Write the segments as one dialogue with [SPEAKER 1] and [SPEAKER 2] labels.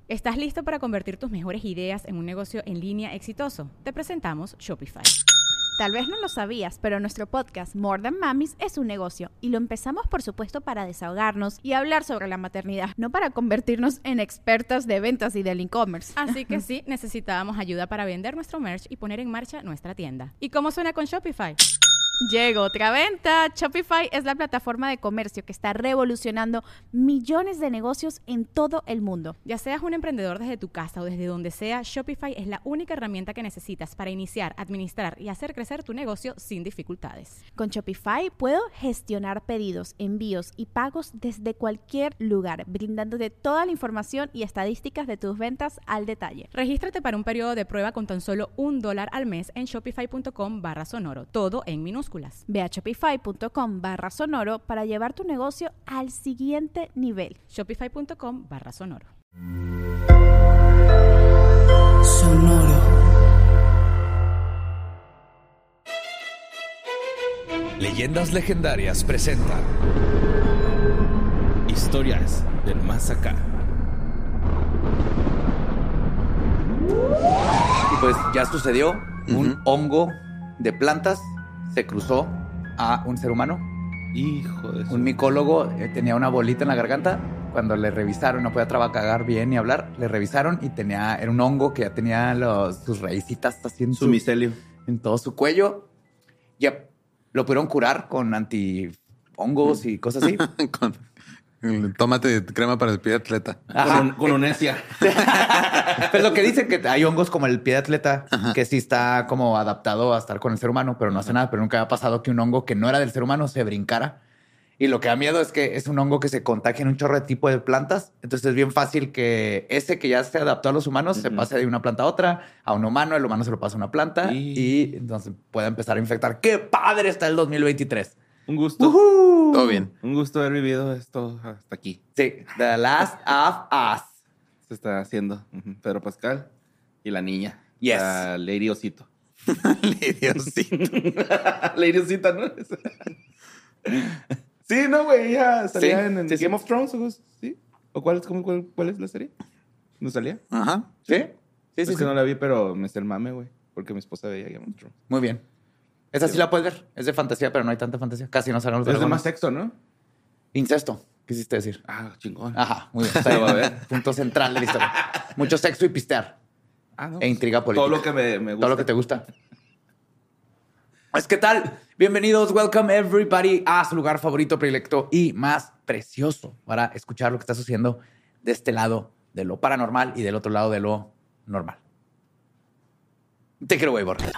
[SPEAKER 1] ¿Estás listo para convertir tus mejores ideas en un negocio en línea exitoso? Te presentamos Shopify.
[SPEAKER 2] Tal vez no lo sabías, pero nuestro podcast More Than Mamis es un negocio y lo empezamos por supuesto para desahogarnos y hablar sobre la maternidad, no para convertirnos en expertas de ventas y del e-commerce.
[SPEAKER 1] Así que sí, necesitábamos ayuda para vender nuestro merch y poner en marcha nuestra tienda. ¿Y cómo suena con Shopify?
[SPEAKER 2] Llegó otra venta. Shopify es la plataforma de comercio que está revolucionando millones de negocios en todo el mundo.
[SPEAKER 1] Ya seas un emprendedor desde tu casa o desde donde sea, Shopify es la única herramienta que necesitas para iniciar, administrar y hacer crecer tu negocio sin dificultades.
[SPEAKER 2] Con Shopify puedo gestionar pedidos, envíos y pagos desde cualquier lugar, brindándote toda la información y estadísticas de tus ventas al detalle.
[SPEAKER 1] Regístrate para un periodo de prueba con tan solo $1 al mes en shopify.com/sonoro, todo en minúsculas.
[SPEAKER 2] Ve a shopify.com/sonoro para llevar tu negocio al siguiente nivel.
[SPEAKER 1] Shopify.com/sonoro.
[SPEAKER 3] Sonoro.
[SPEAKER 4] Leyendas Legendarias presenta
[SPEAKER 5] Historias del Más Acá.
[SPEAKER 3] Y pues ya sucedió, un hongo de plantas se cruzó a un ser humano.
[SPEAKER 5] Hijo de
[SPEAKER 3] Un micólogo tenía una bolita en la garganta. Cuando le revisaron, no podía trabajar bien ni hablar, le revisaron y era un hongo que ya tenía sus raícitas así en
[SPEAKER 5] su micelio.
[SPEAKER 3] En todo su cuello. Ya lo pudieron curar con antihongos y cosas así.
[SPEAKER 6] Tómate crema para el pie de atleta.
[SPEAKER 5] Con unesia.
[SPEAKER 3] Pues lo que dicen que hay hongos como el pie de atleta, que sí está como adaptado a estar con el ser humano, pero no hace nada. Pero nunca había pasado que un hongo que no era del ser humano se brincara. Y lo que da miedo es que es un hongo que se contagia en un chorro de tipo de plantas. Entonces es bien fácil que ese que ya se adaptó a los humanos se pase de una planta a otra, a un humano, el humano se lo pasa a una planta y entonces puede empezar a infectar. ¡Qué padre está el 2023!
[SPEAKER 5] Un gusto.
[SPEAKER 6] Todo bien.
[SPEAKER 5] Un gusto haber vivido esto hasta aquí.
[SPEAKER 3] Sí, The Last of Us.
[SPEAKER 5] Se está haciendo Pedro Pascal y la niña.
[SPEAKER 3] Yes.
[SPEAKER 5] La Lady Osito.
[SPEAKER 6] Lady Osito.
[SPEAKER 5] Lady Osita, ¿no? Sí, no, güey. Ella salía
[SPEAKER 3] Sí,
[SPEAKER 5] en
[SPEAKER 3] sí,
[SPEAKER 5] Game of Thrones, ¿sí? ¿O cuál es la serie? ¿No salía?
[SPEAKER 6] Ajá.
[SPEAKER 3] ¿Sí? Sí,
[SPEAKER 5] Es
[SPEAKER 3] sí,
[SPEAKER 5] que
[SPEAKER 3] sí.
[SPEAKER 5] no la vi, pero me sé el mame, güey. Porque mi esposa veía Game of Thrones.
[SPEAKER 3] Muy bien. Esa sí la puedes ver. Es de fantasía, pero no hay tanta fantasía. Casi no salen los
[SPEAKER 5] Es de
[SPEAKER 3] dragones.
[SPEAKER 5] más sexo, ¿no?
[SPEAKER 3] Incesto, quisiste decir.
[SPEAKER 5] Ah, chingón.
[SPEAKER 3] Ajá, muy bien. Está
[SPEAKER 5] Lo va a
[SPEAKER 3] bien.
[SPEAKER 5] ver.
[SPEAKER 3] Punto central de la historia. Mucho sexo y pistear.
[SPEAKER 5] Ah, no,
[SPEAKER 3] E intriga política.
[SPEAKER 5] Todo lo que me gusta.
[SPEAKER 3] Todo lo que te gusta. Pues, ¿qué tal? Bienvenidos, welcome everybody a su lugar favorito, predilecto y más precioso para escuchar lo que está sucediendo de este lado de lo paranormal y del otro lado de lo normal. Te quiero, güey, Borja.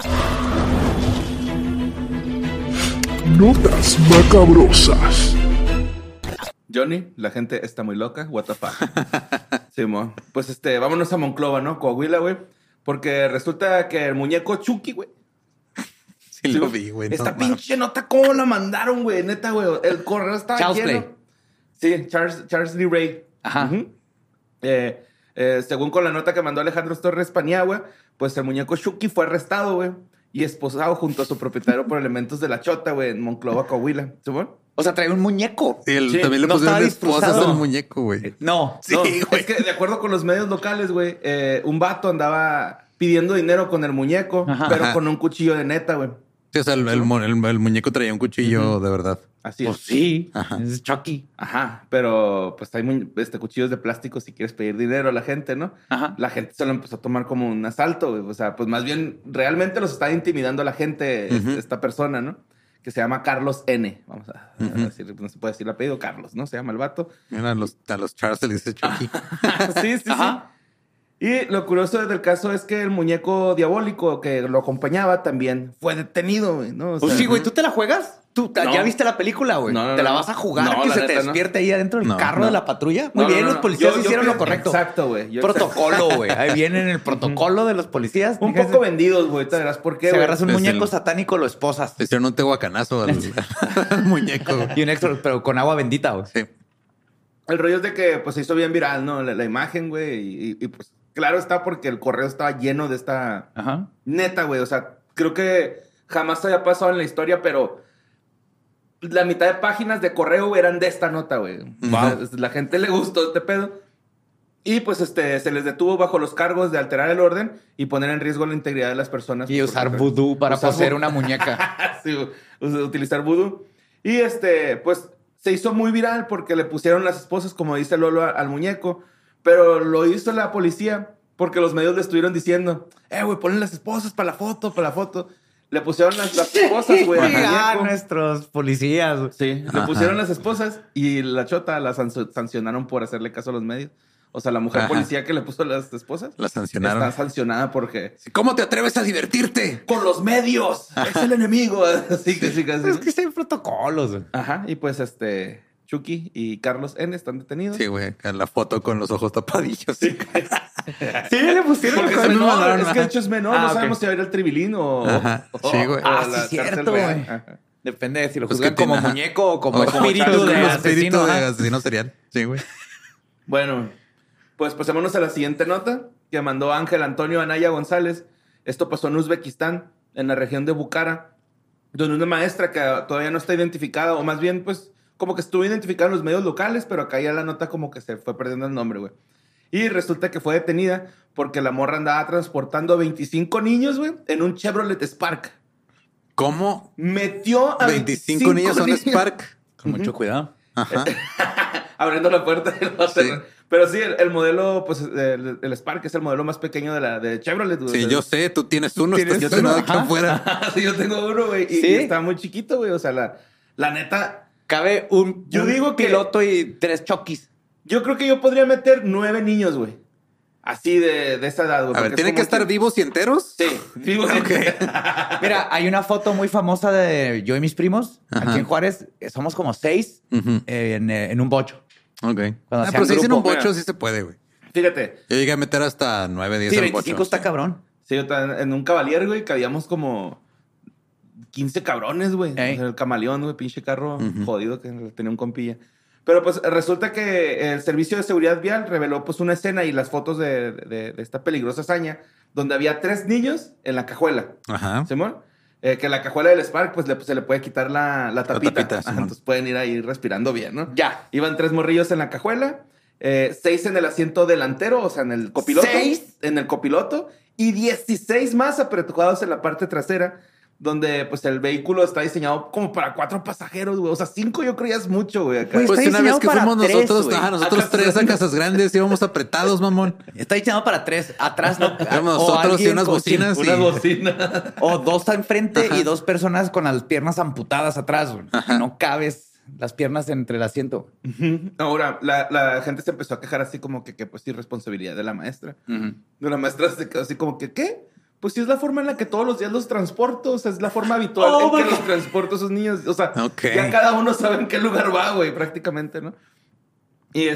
[SPEAKER 7] Notas macabrosas.
[SPEAKER 5] Johnny, la gente está muy loca. What the fuck. Simón. Pues vámonos a Monclova, ¿no? Coahuila, güey. Porque resulta que el muñeco Chucky, güey.
[SPEAKER 6] Sí, lo vi, güey.
[SPEAKER 5] Esta
[SPEAKER 6] no
[SPEAKER 5] pinche nota, ¿cómo la mandaron, güey? Neta, güey. El correo estaba
[SPEAKER 3] Charles
[SPEAKER 5] lleno.
[SPEAKER 3] Play.
[SPEAKER 5] Sí, Charles Lee Ray.
[SPEAKER 3] Ajá.
[SPEAKER 5] Ujú. Según con la nota que mandó Alejandro Torres Paniagua, pues el muñeco Chucky fue arrestado, güey. Y esposado junto a su propietario por elementos de la chota, güey, en Monclova, Coahuila. ¿Simón?
[SPEAKER 3] O sea, trae un muñeco.
[SPEAKER 6] Sí,
[SPEAKER 5] Sí,
[SPEAKER 6] también le
[SPEAKER 3] no
[SPEAKER 6] pusieron
[SPEAKER 3] estaba
[SPEAKER 6] esposas
[SPEAKER 3] disfrazado.
[SPEAKER 6] al muñeco, güey.
[SPEAKER 3] No.
[SPEAKER 6] Sí,
[SPEAKER 5] No,
[SPEAKER 6] güey.
[SPEAKER 5] es que de acuerdo con los medios locales, güey, un vato andaba pidiendo dinero con el muñeco,
[SPEAKER 3] Ajá.
[SPEAKER 5] pero
[SPEAKER 6] Ajá.
[SPEAKER 5] con un cuchillo de neta, güey.
[SPEAKER 6] Sí, o sea, el muñeco traía un cuchillo de verdad.
[SPEAKER 5] Así
[SPEAKER 3] Pues
[SPEAKER 5] es.
[SPEAKER 3] sí.
[SPEAKER 6] Ajá.
[SPEAKER 3] Es Chucky.
[SPEAKER 5] Ajá, pero pues hay cuchillos de plástico si quieres pedir dinero a la gente, ¿no?
[SPEAKER 3] Ajá.
[SPEAKER 5] La gente se lo empezó a tomar como un asalto, güey. O sea, pues más bien realmente los está intimidando a la gente esta persona, ¿no? Que se llama Carlos N. Vamos a decir, no se puede decir el apellido, Carlos, ¿no? Se llama el vato.
[SPEAKER 6] Mira, a los Charles se les dice Chucky.
[SPEAKER 5] Sí, sí,
[SPEAKER 3] Ajá.
[SPEAKER 5] sí. Y lo curioso del caso es que el muñeco diabólico que lo acompañaba también fue detenido, güey, ¿no? O
[SPEAKER 3] Pues
[SPEAKER 5] sea,
[SPEAKER 3] sí, güey. ¿Tú te la juegas? ¿Tú
[SPEAKER 5] No.
[SPEAKER 3] ya viste la película, güey?
[SPEAKER 5] No,
[SPEAKER 3] ¿Te la
[SPEAKER 5] no.
[SPEAKER 3] vas a jugar
[SPEAKER 5] No,
[SPEAKER 3] que
[SPEAKER 5] la
[SPEAKER 3] se te
[SPEAKER 5] neta, no.
[SPEAKER 3] despierte ahí adentro del
[SPEAKER 6] No,
[SPEAKER 3] carro
[SPEAKER 6] no.
[SPEAKER 3] de la patrulla? Muy
[SPEAKER 5] No,
[SPEAKER 3] bien,
[SPEAKER 5] no,
[SPEAKER 3] los
[SPEAKER 5] no.
[SPEAKER 3] policías
[SPEAKER 5] Yo
[SPEAKER 3] hicieron lo
[SPEAKER 5] pienso-
[SPEAKER 3] correcto.
[SPEAKER 5] Exacto, güey.
[SPEAKER 3] Protocolo, güey. Ahí viene en el protocolo de los policías.
[SPEAKER 5] Un
[SPEAKER 3] Fíjate,
[SPEAKER 5] poco vendidos, güey. Te verás por qué,
[SPEAKER 3] Si
[SPEAKER 5] güey.
[SPEAKER 3] agarras un
[SPEAKER 6] Es
[SPEAKER 3] muñeco
[SPEAKER 6] el-
[SPEAKER 3] satánico, lo esposas.
[SPEAKER 6] Le hicieron un tehuacanazo al muñeco.
[SPEAKER 3] Y un extra, pero con agua bendita, güey.
[SPEAKER 6] Sí.
[SPEAKER 5] El rollo es de que pues se hizo bien viral, ¿no? La imagen, güey. Y pues claro está porque el correo estaba lleno de esta...
[SPEAKER 3] Ajá.
[SPEAKER 5] Neta, güey. O sea, creo que jamás había pasado en la historia, pero... La mitad de páginas de correo eran de esta nota, güey.
[SPEAKER 6] Wow.
[SPEAKER 5] O sea, la gente le gustó este pedo. Y pues se les detuvo bajo los cargos de alterar el orden y poner en riesgo la integridad de las personas.
[SPEAKER 3] Y usar vudú para poseer una muñeca.
[SPEAKER 5] Sí, utilizar vudú. Y pues se hizo muy viral porque le pusieron las esposas, como dice Lolo, al muñeco. Pero lo hizo la policía porque los medios le estuvieron diciendo, güey, ponen las esposas para la foto. Le pusieron las esposas, güey, al muñeco.
[SPEAKER 3] Nuestros policías.
[SPEAKER 5] Sí, le pusieron las esposas y la chota la sancionaron por hacerle caso a los medios. O sea, la mujer policía que le puso las esposas.
[SPEAKER 6] La sancionaron.
[SPEAKER 5] Está sancionada porque...
[SPEAKER 6] ¿Cómo te atreves a divertirte?
[SPEAKER 5] ¡Con los medios! ¡Es el enemigo! Así que sí, casi.
[SPEAKER 3] Es que hay protocolos.
[SPEAKER 5] Ajá, y pues Chucky y Carlos N. están detenidos.
[SPEAKER 6] Sí, güey, en la foto con los ojos tapadillos.
[SPEAKER 5] Sí,
[SPEAKER 3] Sí, le pusieron.
[SPEAKER 5] porque es menor, es que de hecho es menor. No sabemos si va a ir al Tribilín o...
[SPEAKER 6] Sí, güey.
[SPEAKER 3] Sí, cierto, güey. Depende de si lo
[SPEAKER 6] Pues
[SPEAKER 3] juzgan
[SPEAKER 6] que tiene,
[SPEAKER 3] como muñeco o como
[SPEAKER 5] como
[SPEAKER 3] espíritu de
[SPEAKER 6] espíritu
[SPEAKER 3] asesino.
[SPEAKER 6] de asesino serial. Sí, güey.
[SPEAKER 5] Bueno, pues pasémonos a la siguiente nota que mandó Ángel Antonio Anaya González. Esto pasó en Uzbekistán, en la región de Bukhara, donde una maestra que todavía no está identificada, o más bien, pues, como que estuvo identificada en los medios locales, pero acá ya la nota como que se fue perdiendo el nombre, güey. Y resulta que fue detenida porque la morra andaba transportando a 25 niños, güey, en un Chevrolet Spark.
[SPEAKER 6] ¿Cómo?
[SPEAKER 5] Metió a
[SPEAKER 6] 25 niños en un Spark?
[SPEAKER 3] Con mucho cuidado.
[SPEAKER 6] Ajá.
[SPEAKER 5] Abriendo la puerta del hotel.
[SPEAKER 6] Sí.
[SPEAKER 5] Pero sí, el modelo, pues, el Spark es el modelo más pequeño de Chevrolet, güey.
[SPEAKER 6] Sí,
[SPEAKER 5] O sea,
[SPEAKER 6] yo sé, tú tienes uno,
[SPEAKER 3] ¿Tienes
[SPEAKER 6] estás
[SPEAKER 3] uno?
[SPEAKER 6] acá
[SPEAKER 3] Ajá.
[SPEAKER 6] afuera.
[SPEAKER 5] Sí, yo tengo uno, güey. Y
[SPEAKER 3] ¿Sí?
[SPEAKER 5] está muy chiquito, güey. O sea, la neta,
[SPEAKER 3] Cabe un
[SPEAKER 5] digo que-
[SPEAKER 3] piloto y 3 chokis.
[SPEAKER 5] yo creo que yo podría meter 9 niños, güey. Así de esa edad, güey.
[SPEAKER 6] A ver,
[SPEAKER 5] porque
[SPEAKER 6] ¿tienen
[SPEAKER 5] es
[SPEAKER 6] que
[SPEAKER 5] como
[SPEAKER 6] estar vivos y enteros?
[SPEAKER 5] Sí, vivos.
[SPEAKER 3] Mira, hay una foto muy famosa de yo y mis primos
[SPEAKER 6] Ajá.
[SPEAKER 3] aquí en Juárez. Somos como 6
[SPEAKER 6] Ujú.
[SPEAKER 3] en un bocho.
[SPEAKER 6] Ok.
[SPEAKER 3] Cuando hacían
[SPEAKER 6] Pero si dicen un
[SPEAKER 3] grupo,
[SPEAKER 6] bocho,
[SPEAKER 5] mira.
[SPEAKER 6] sí se puede, güey.
[SPEAKER 5] Fíjate.
[SPEAKER 6] Yo llegué a meter hasta 9, 10
[SPEAKER 3] Sí,
[SPEAKER 6] en
[SPEAKER 3] 25
[SPEAKER 6] bocho.
[SPEAKER 3] está cabrón.
[SPEAKER 5] Sí, yo en un Cavalier, güey, que habíamos como 15 cabrones, güey.
[SPEAKER 3] Ey.
[SPEAKER 5] O sea, el camaleón, güey, pinche carro jodido que tenía un compilla. Pero pues resulta que el Servicio de Seguridad Vial reveló pues una escena y las fotos de esta peligrosa hazaña donde había 3 niños en la cajuela.
[SPEAKER 6] Ajá.
[SPEAKER 5] ¿Simón? Que la cajuela del Spark pues se le puede quitar la tapita.
[SPEAKER 6] tapita,
[SPEAKER 5] Ajá,
[SPEAKER 6] Simón.
[SPEAKER 5] entonces pueden ir ahí respirando bien, ¿no?
[SPEAKER 3] Ya.
[SPEAKER 5] Iban 3 morrillos en la cajuela, 6 en el asiento delantero, o sea, en el copiloto.
[SPEAKER 3] 6
[SPEAKER 5] en el copiloto y 16 más apretujados en la parte trasera, donde pues el vehículo está diseñado como para 4 pasajeros, güey. O sea, 5 yo creía es mucho, güey. Acá.
[SPEAKER 3] Pues,
[SPEAKER 6] Pues
[SPEAKER 3] está
[SPEAKER 6] una vez
[SPEAKER 3] diseñado
[SPEAKER 6] que
[SPEAKER 3] para
[SPEAKER 6] fuimos
[SPEAKER 3] 3,
[SPEAKER 6] nosotros,
[SPEAKER 3] güey.
[SPEAKER 6] nosotros
[SPEAKER 5] A
[SPEAKER 6] 3 a
[SPEAKER 5] Casas
[SPEAKER 6] Casas Grandes íbamos apretados, mamón.
[SPEAKER 3] Está diseñado para 3. Atrás no.
[SPEAKER 6] Éramos
[SPEAKER 3] o
[SPEAKER 6] nosotros y
[SPEAKER 3] alguien
[SPEAKER 6] unas
[SPEAKER 3] con-
[SPEAKER 6] bocinas.
[SPEAKER 5] Una
[SPEAKER 6] y-
[SPEAKER 5] bocina.
[SPEAKER 3] O 2 enfrente
[SPEAKER 6] Ajá.
[SPEAKER 3] y 2 personas con las piernas amputadas atrás. Güey. No cabes las piernas entre el asiento.
[SPEAKER 5] Ahora, la gente se empezó a quejar así como que pues irresponsabilidad de la maestra. De la maestra se quedó así como que, ¿qué? Pues sí es la forma en la que todos los días los transporto. O sea, es la forma habitual
[SPEAKER 3] Oh,
[SPEAKER 5] en que
[SPEAKER 3] my
[SPEAKER 5] los transporto a esos niños. O sea,
[SPEAKER 6] Ok.
[SPEAKER 5] ya cada uno sabe en qué lugar va, güey, prácticamente, ¿no? Y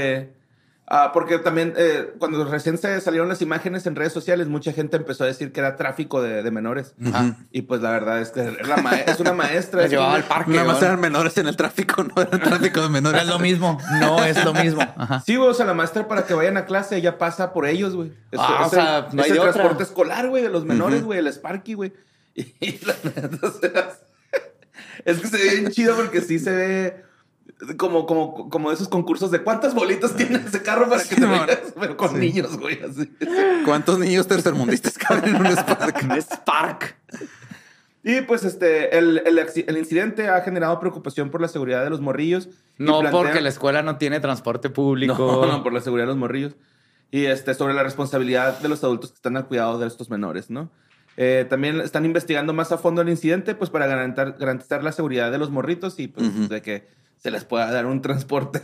[SPEAKER 5] porque también cuando recién se salieron las imágenes en redes sociales, mucha gente empezó a decir que era tráfico de menores. Y pues la verdad es que es una maestra.
[SPEAKER 3] La
[SPEAKER 5] es
[SPEAKER 3] llevaba
[SPEAKER 5] una-
[SPEAKER 3] al parque.
[SPEAKER 6] Nada más
[SPEAKER 3] güey.
[SPEAKER 6] eran menores en el tráfico, no era tráfico de
[SPEAKER 3] No
[SPEAKER 6] menores.
[SPEAKER 3] es lo mismo. No es lo mismo. Ajá.
[SPEAKER 5] Sí, güey, o sea, la maestra para que vayan a clase, ella pasa por ellos, güey.
[SPEAKER 3] O sea, no hay
[SPEAKER 5] el
[SPEAKER 3] de otra.
[SPEAKER 5] transporte escolar, güey, de los menores, güey, el Sparky, güey. Y la neta, o sea, es que se ve bien chido porque sí se ve como de esos concursos de cuántas bolitas tiene ese carro para que te
[SPEAKER 6] Simón.
[SPEAKER 5] vayas, pero con niños, güey, así.
[SPEAKER 6] ¿Cuántos niños tercermundistas caben en un Spark?
[SPEAKER 3] Un Spark.
[SPEAKER 5] Y pues el incidente ha generado preocupación por la seguridad de los morrillos. y
[SPEAKER 3] No
[SPEAKER 5] plantea-
[SPEAKER 3] porque la escuela no tiene transporte público.
[SPEAKER 5] No, por la seguridad de los morrillos. Y sobre la responsabilidad de los adultos que están al cuidado de estos menores, ¿no? También están investigando más a fondo el incidente, pues para garantizar la seguridad de los morritos y pues de que se les pueda dar un transporte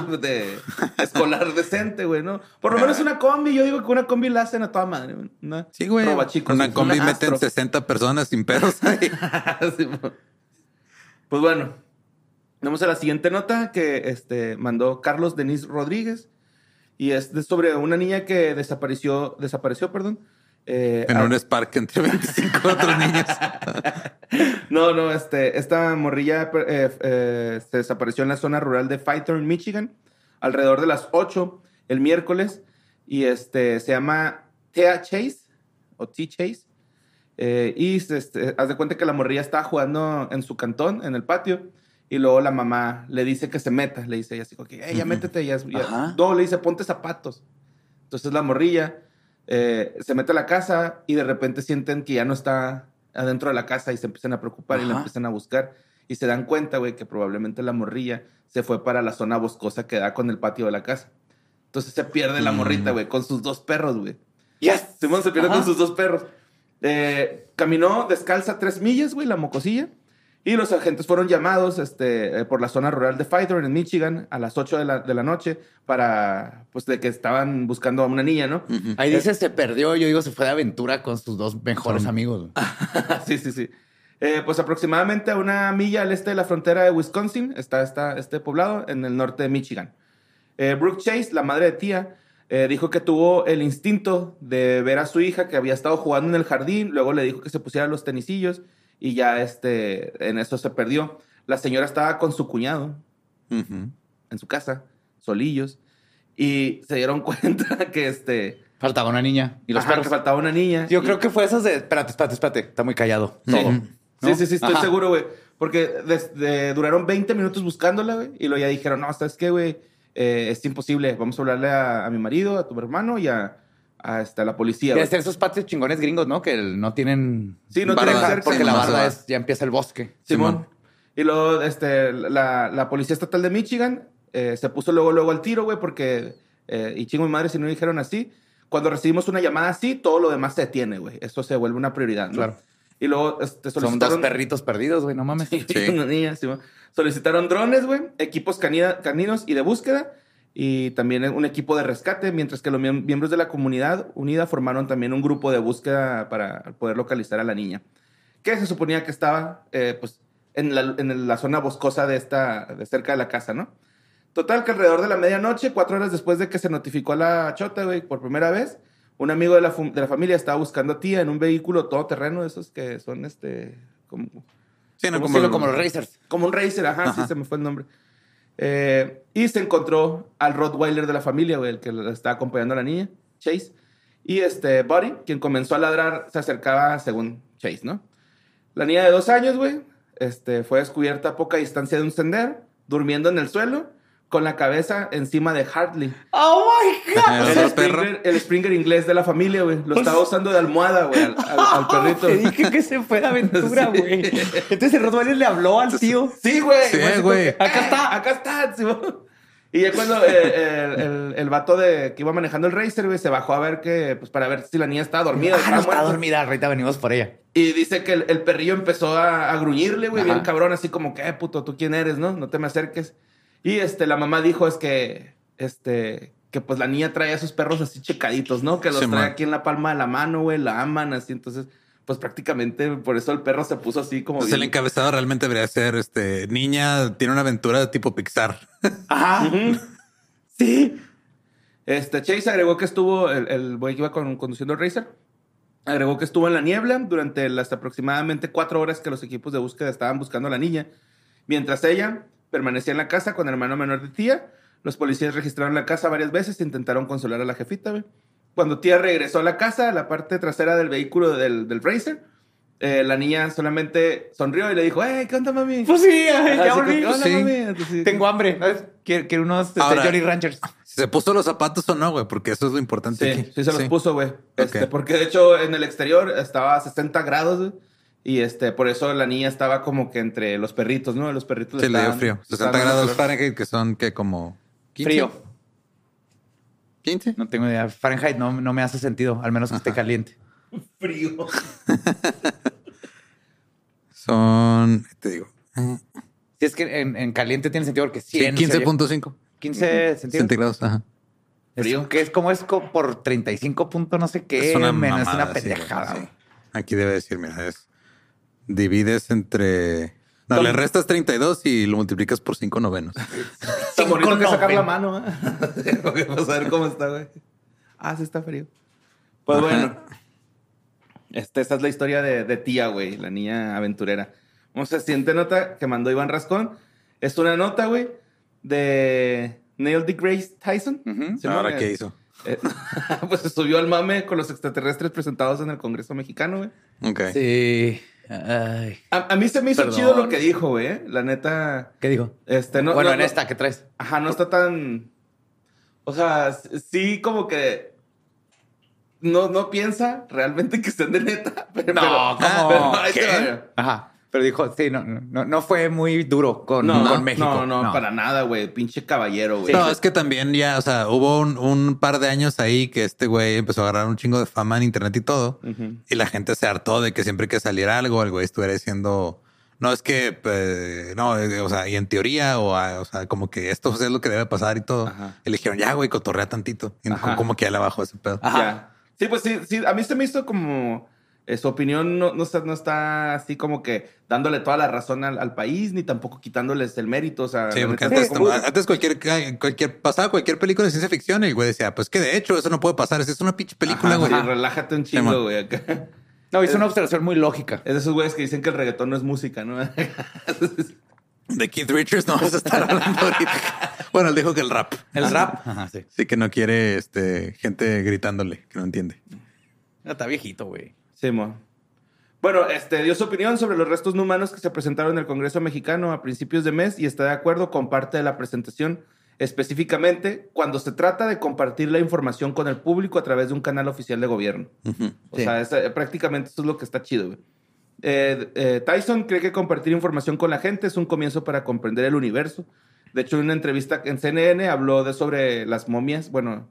[SPEAKER 5] escolar decente, güey, ¿no? Por lo menos una combi. Yo digo que una combi la hacen a toda madre, güey. Una
[SPEAKER 6] Sí, güey.
[SPEAKER 5] robachicos,
[SPEAKER 6] Una combi
[SPEAKER 5] una
[SPEAKER 6] meten
[SPEAKER 5] Astro.
[SPEAKER 6] 60 personas sin pedos ahí.
[SPEAKER 5] Sí, pues bueno, vamos a la siguiente nota que mandó Carlos Denis Rodríguez y es sobre una niña que desapareció, perdón.
[SPEAKER 6] En un Spark entre 25 otros niños.
[SPEAKER 5] No, esta morrilla se desapareció en la zona rural de Fighter, Michigan, alrededor de las 8 el miércoles y se llama Thea Chase o T Chase. Y haz de cuenta que la morrilla estaba jugando en su cantón, en el patio, y luego la mamá le dice que se meta. Le dice ella así, como que, ya métete.
[SPEAKER 3] Ajá.
[SPEAKER 5] No, le dice, ponte zapatos. Entonces la morrilla se mete a la casa y de repente sienten que ya no está adentro de la casa y se empiezan a preocupar y la empiezan a buscar. Y se dan cuenta, güey, que probablemente la morrilla se fue para la zona boscosa que da con el patio de la casa. Entonces se pierde la morrita, güey, con sus 2 perros, güey.
[SPEAKER 3] Yes.
[SPEAKER 5] Simón se pierde con sus 2 perros. Caminó descalza 3 millas, güey, la mocosilla. Y los agentes fueron llamados por la zona rural de Fythorn, en Michigan, a las 8 de la noche para, pues, de que estaban buscando a una niña, ¿no?
[SPEAKER 3] Ahí dice, se perdió. Yo digo, se fue de aventura con sus 2 mejores amigos.
[SPEAKER 5] Sí. Pues aproximadamente a 1 milla al este de la frontera de Wisconsin está este poblado en el norte de Michigan. Brooke Chase, la madre de Tia, dijo que tuvo el instinto de ver a su hija que había estado jugando en el jardín. Luego le dijo que se pusiera los tenisillos y ya en eso se perdió. La señora estaba con su cuñado en su casa, solillos, y se dieron cuenta que
[SPEAKER 3] faltaba una niña. Y los perros.
[SPEAKER 5] Que faltaba una niña.
[SPEAKER 3] Yo creo que fue esas de... Espérate. Está muy callado todo. ¿no?
[SPEAKER 5] Sí, estoy seguro, güey. Porque duraron 20 minutos buscándola, güey. Y luego ya dijeron, no, ¿sabes qué, güey? Es imposible. Vamos a hablarle a mi marido, a tu hermano y a la policía.
[SPEAKER 3] Debe ser esos patios chingones gringos, ¿no? Que no tienen...
[SPEAKER 5] Sí, no tienen cerca.
[SPEAKER 3] Porque la barda ya empieza el bosque.
[SPEAKER 5] Simón. Y luego la Policía Estatal de Michigan se puso luego al tiro, güey, porque... y chingo mi madre si no dijeron así. Cuando recibimos una llamada así, todo lo demás se detiene, güey. Eso se vuelve una prioridad, ¿no? Claro. Y luego solicitaron...
[SPEAKER 3] Son 2 perritos perdidos, güey, no mames.
[SPEAKER 5] Sí. Una niña, sí, solicitaron drones, güey, equipos caninos y de búsqueda, y también un equipo de rescate, mientras que los miembros de la comunidad unida formaron también un grupo de búsqueda para poder localizar a la niña, que se suponía que estaba pues, en la zona boscosa de cerca de la casa, ¿no? Total, que alrededor de la medianoche, 4 horas después de que se notificó a la chota, güey, por primera vez, un amigo de la familia estaba buscando a Tia en un vehículo todoterreno, de esos que son como...
[SPEAKER 3] Sí, no, como los racers.
[SPEAKER 5] Como un racer, ajá, sí, se me fue el nombre. Y se encontró al Rottweiler de la familia, güey, el que le estaba acompañando a la niña, Chase. Y Buddy, quien comenzó a ladrar, se acercaba según Chase, ¿no? La niña de 2 años, güey, fue descubierta a poca distancia de un sendero, durmiendo en el suelo, con la cabeza encima de Hartley.
[SPEAKER 3] ¡Oh, my God!
[SPEAKER 5] El Springer inglés de la familia, güey. Lo estaba usando de almohada, güey, al perrito.
[SPEAKER 3] Te dije que se fue de aventura, güey. Sí. Entonces el Rottweiler le habló al tío.
[SPEAKER 5] Sí, güey.
[SPEAKER 6] Sí, güey.
[SPEAKER 5] Acá está. Sí, y ya cuando el vato que iba manejando el racer, güey, se bajó a ver pues para ver si la niña estaba dormida.
[SPEAKER 3] No está dormida. Ahorita venimos por ella.
[SPEAKER 5] Y dice que el perrillo empezó a gruñirle, güey, bien cabrón, así como que, puto, ¿tú quién eres, no? No te me acerques. Y la mamá dijo que pues la niña trae a sus perros así checaditos, ¿no? Que los trae aquí en la palma de la mano, güey, la aman así. Entonces, pues prácticamente por eso el perro se puso así como...
[SPEAKER 6] Pues el encabezado realmente debería ser, niña tiene una aventura de tipo Pixar.
[SPEAKER 3] Ajá. Sí.
[SPEAKER 5] Chase agregó que estuvo, el güey que iba conduciendo el racer, agregó que estuvo en la niebla durante las aproximadamente 4 horas que los equipos de búsqueda estaban buscando a la niña. Mientras ella permanecía en la casa con el hermano menor de Tia, los policías registraron la casa varias veces e intentaron consolar a la jefita, güey. Cuando Tia regresó a la casa, a la parte trasera del vehículo del racer, la niña solamente sonrió y le dijo, ¿qué onda, mami?
[SPEAKER 3] Pues sí, ya volví.
[SPEAKER 5] ¿Qué onda, mami? Entonces,
[SPEAKER 3] tengo hambre. Quiero unos Jolly Ranchers.
[SPEAKER 6] ¿Se puso los zapatos o no, güey? Porque eso es lo importante aquí.
[SPEAKER 5] Sí, se los puso, güey. Porque de hecho en el exterior estaba a 60 grados, güey. Y por eso la niña estaba como que entre los perritos, ¿no? Los perritos
[SPEAKER 6] le dio frío. 60 grados Fahrenheit, que son que como 15.
[SPEAKER 3] Frío.
[SPEAKER 6] ¿15?
[SPEAKER 3] No tengo idea. Fahrenheit no me hace sentido, al menos que esté caliente.
[SPEAKER 5] Frío.
[SPEAKER 6] Son, te digo.
[SPEAKER 3] Si es que en caliente tiene sentido porque 100.
[SPEAKER 6] 15.5.
[SPEAKER 3] 15
[SPEAKER 6] centígrados, ajá.
[SPEAKER 3] Frío. Que es como por 35 puntos, no sé qué.
[SPEAKER 6] Es una
[SPEAKER 3] menos,
[SPEAKER 6] mamada,
[SPEAKER 3] una pendejada.
[SPEAKER 6] Sí. Aquí debe decir, mira, divides entre... No, le restas 32 y lo multiplicas por 5 novenos.
[SPEAKER 5] Está bonito que sacar la mano, ¿eh? Vamos a ver cómo está, güey. Sí está frío. Pues bueno. Esta es la historia de Tia, güey, la niña aventurera. Vamos a la siguiente nota que mandó Iván Rascón. Es una nota, güey, de Neil deGrasse Tyson.
[SPEAKER 6] ¿Sí, ¿ahora qué hizo?
[SPEAKER 5] Pues se subió al mame con los extraterrestres presentados en el Congreso mexicano, güey.
[SPEAKER 6] Ok.
[SPEAKER 3] Sí. Ay.
[SPEAKER 5] A mí se me hizo chido lo que dijo, güey. La neta.
[SPEAKER 3] ¿Qué dijo?
[SPEAKER 5] No,
[SPEAKER 3] esta, ¿qué traes?
[SPEAKER 5] Ajá, no está tan... O sea, sí como que no piensa realmente que estén de neta. Pero,
[SPEAKER 3] ¿cómo?
[SPEAKER 5] Pero ahí
[SPEAKER 3] ¿Qué?
[SPEAKER 5] te va.
[SPEAKER 3] Ajá. Pero dijo, sí, no fue muy duro con México.
[SPEAKER 5] No, para nada, güey. Pinche caballero, güey.
[SPEAKER 6] No, es que también ya, o sea, hubo un par de años ahí que este güey empezó a agarrar un chingo de fama en internet y todo. Y la gente se hartó de que siempre que saliera algo, el güey estuviera diciendo, no, es que, o sea, y en teoría, o sea, como que esto es lo que debe pasar y todo.
[SPEAKER 5] Ajá.
[SPEAKER 6] Y le dijeron, ya, güey, cotorrea tantito. Y como que ya le bajó ese pedo.
[SPEAKER 5] Ya. Sí, pues sí. A mí se me hizo como... su opinión no está así como que dándole toda la razón al país, ni tampoco quitándoles el mérito. O sea,
[SPEAKER 6] Sí, porque antes pasaba cualquier película de ciencia ficción y el güey decía, pues que de hecho eso no puede pasar. Es una pinche película, güey.
[SPEAKER 5] Sí, relájate un chingo, güey. Acá.
[SPEAKER 3] No, hizo una observación muy lógica.
[SPEAKER 5] Es de esos güeyes que dicen que el reggaetón no es música, ¿no?
[SPEAKER 6] De Keith Richards no vas a estar hablando ahorita. Bueno, él dijo que el rap.
[SPEAKER 3] El rap. Ajá, sí.
[SPEAKER 6] Sí, que no quiere gente gritándole, que no entiende.
[SPEAKER 3] Está viejito, güey.
[SPEAKER 5] Sí, mo. Bueno, dio su opinión sobre los restos no humanos que se presentaron en el Congreso mexicano a principios de mes y está de acuerdo con parte de la presentación, específicamente cuando se trata de compartir la información con el público a través de un canal oficial de gobierno. O sea, prácticamente eso es lo que está chido, güey. Tyson cree que compartir información con la gente es un comienzo para comprender el universo. De hecho, en una entrevista en CNN habló sobre las momias. Bueno,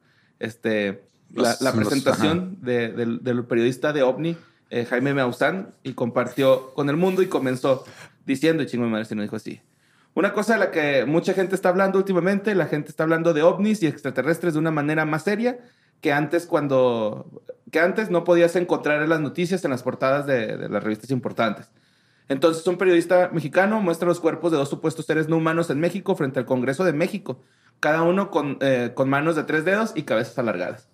[SPEAKER 5] la presentación del periodista de OVNI, Jaime Maussan, y compartió con el mundo y comenzó diciendo, y chingo mi madre si no dijo así, una cosa de la que mucha gente está hablando últimamente, la gente está hablando de ovnis y extraterrestres de una manera más seria que antes no podías encontrar en las noticias en las portadas de las revistas importantes. Entonces, un periodista mexicano muestra los cuerpos de 2 supuestos seres no humanos en México frente al Congreso de México, cada uno con manos de 3 dedos y cabezas alargadas.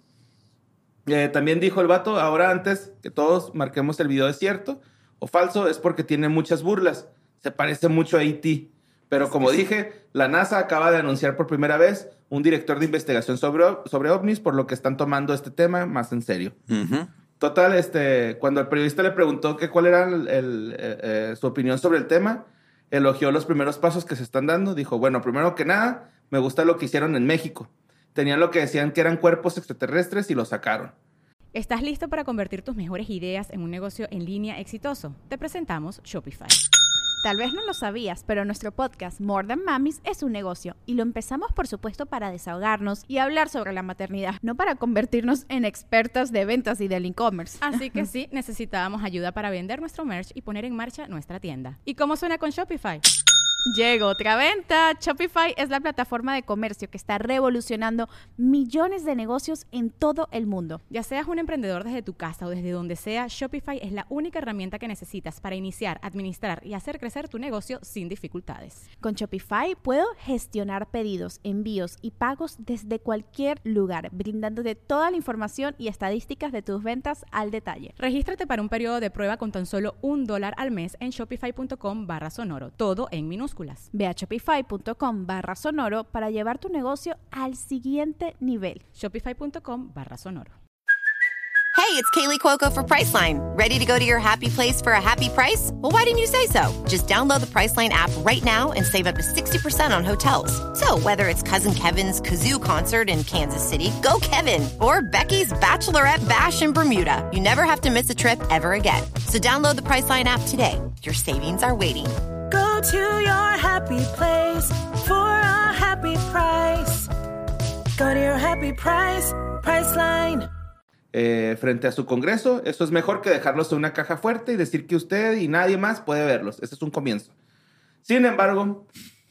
[SPEAKER 5] También dijo el vato, ahora antes que todos marquemos el video de cierto o falso, es porque tiene muchas burlas. Se parece mucho a E.T., pero como dije, la NASA acaba de anunciar por primera vez un director de investigación sobre ovnis, por lo que están tomando este tema más en serio. Total, cuando el periodista le preguntó cuál era su opinión sobre el tema, elogió los primeros pasos que se están dando. Dijo, bueno, primero que nada, me gusta lo que hicieron en México. Tenían lo que decían que eran cuerpos extraterrestres y lo sacaron.
[SPEAKER 1] ¿Estás listo para convertir tus mejores ideas en un negocio en línea exitoso? Te presentamos Shopify.
[SPEAKER 2] Tal vez no lo sabías, pero nuestro podcast More Than Mamis es un negocio y lo empezamos por supuesto para desahogarnos y hablar sobre la maternidad, no para convertirnos en expertas de ventas y del e-commerce.
[SPEAKER 1] Así que sí, necesitábamos ayuda para vender nuestro merch y poner en marcha nuestra tienda. ¿Y cómo suena con Shopify?
[SPEAKER 2] Llegó otra venta. Shopify es la plataforma de comercio que está revolucionando millones de negocios en todo el mundo.
[SPEAKER 1] Ya seas un emprendedor desde tu casa o desde donde sea, Shopify es la única herramienta que necesitas para iniciar, administrar y hacer crecer tu negocio sin dificultades.
[SPEAKER 2] Con Shopify puedo gestionar pedidos, envíos y pagos desde cualquier lugar, brindándote toda la información y estadísticas de tus ventas al detalle.
[SPEAKER 1] Regístrate para un periodo de prueba con tan solo $1 al mes en shopify.com/sonoro, todo en minúsculas.
[SPEAKER 2] Ve a shopify.com/sonoro para llevar tu negocio al siguiente nivel.
[SPEAKER 1] Shopify.com/sonoro.
[SPEAKER 8] Hey, it's Kaylee Cuoco for Priceline. Ready to go to your happy place for a happy price? Well, why didn't you say so? Just download the Priceline app right now and save up to 60% on hotels. So whether it's Cousin Kevin's Kazoo Concert in Kansas City, go Kevin, or Becky's Bachelorette Bash in Bermuda, you never have to miss a trip ever again. So download the Priceline app today. Your savings are waiting.
[SPEAKER 9] Go to your happy place for a happy price. Go to your happy price, Priceline.
[SPEAKER 5] Frente a su Congreso, eso es mejor que dejarlos en una caja fuerte y decir que usted y nadie más puede verlos. Ese es un comienzo. Sin embargo...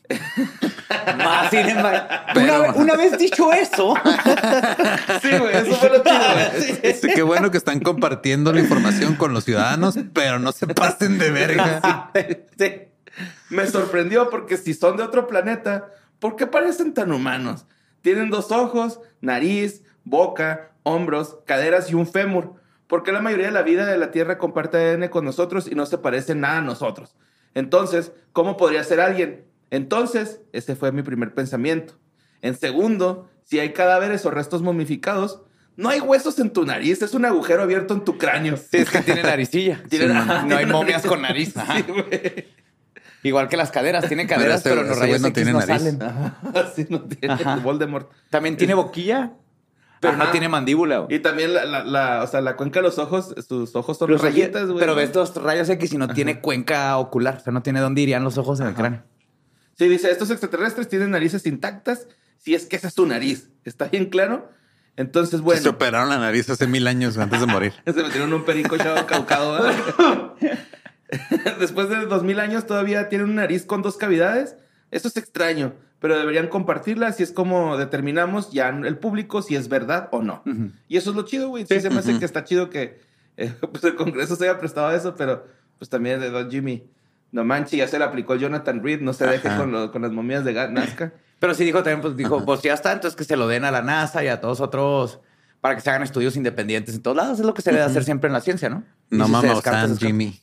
[SPEAKER 3] una vez dicho eso...
[SPEAKER 5] Sí, güey, eso fue lo chido, güey.
[SPEAKER 6] Sí, qué bueno que están compartiendo la información con los ciudadanos, pero no se pasen de verga.
[SPEAKER 5] Sí. Me sorprendió porque si son de otro planeta, ¿por qué parecen tan humanos? Tienen 2 ojos, nariz, boca, hombros, caderas y un fémur. ¿Por qué la mayoría de la vida de la Tierra comparte ADN con nosotros y no se parece nada a nosotros? Entonces, ¿cómo podría ser alguien? Entonces, ese fue mi primer pensamiento. En segundo, si hay cadáveres o restos momificados, no hay huesos en tu nariz, es un agujero abierto en tu cráneo.
[SPEAKER 3] Sí, es que tiene naricilla. No hay momias con nariz.
[SPEAKER 5] Sí, güey.
[SPEAKER 3] Igual que las caderas, tiene caderas, pero los rayos
[SPEAKER 6] no
[SPEAKER 3] X
[SPEAKER 6] tiene
[SPEAKER 3] no
[SPEAKER 6] nariz.
[SPEAKER 3] salen.
[SPEAKER 5] Así no tiene. Voldemort.
[SPEAKER 3] También tiene boquilla. Pero no tiene mandíbula, güey.
[SPEAKER 5] Y también o sea, la cuenca de los ojos, sus ojos son
[SPEAKER 3] Los
[SPEAKER 5] rayitas, güey.
[SPEAKER 3] Pero ves dos rayos X y no tiene cuenca ocular. O sea, no tiene dónde irían los ojos en el cráneo.
[SPEAKER 5] Sí, dice, estos extraterrestres tienen narices intactas si es que esa es tu nariz. ¿Está bien claro? Entonces, bueno.
[SPEAKER 6] Se operaron la nariz hace 1000 años antes de morir.
[SPEAKER 5] Se metieron un perico chavo caucado. Después de 2000 años todavía tienen una nariz con 2 cavidades. Eso es extraño, pero deberían compartirla si es como determinamos ya el público si es verdad o no. Y eso es lo chido, güey. Sí, se me hace que está chido que pues el Congreso se haya prestado a eso, pero pues también de Don Jimmy. No manches, ya se le aplicó Jonathan Reed. No se deje con las momias de Nazca.
[SPEAKER 3] Pero sí dijo también, pues ya está, entonces que se lo den a la NASA y a todos otros para que se hagan estudios independientes en todos lados. Es lo que se debe hacer siempre en la ciencia, ¿no?
[SPEAKER 6] No
[SPEAKER 3] si
[SPEAKER 6] mames, Jimmy.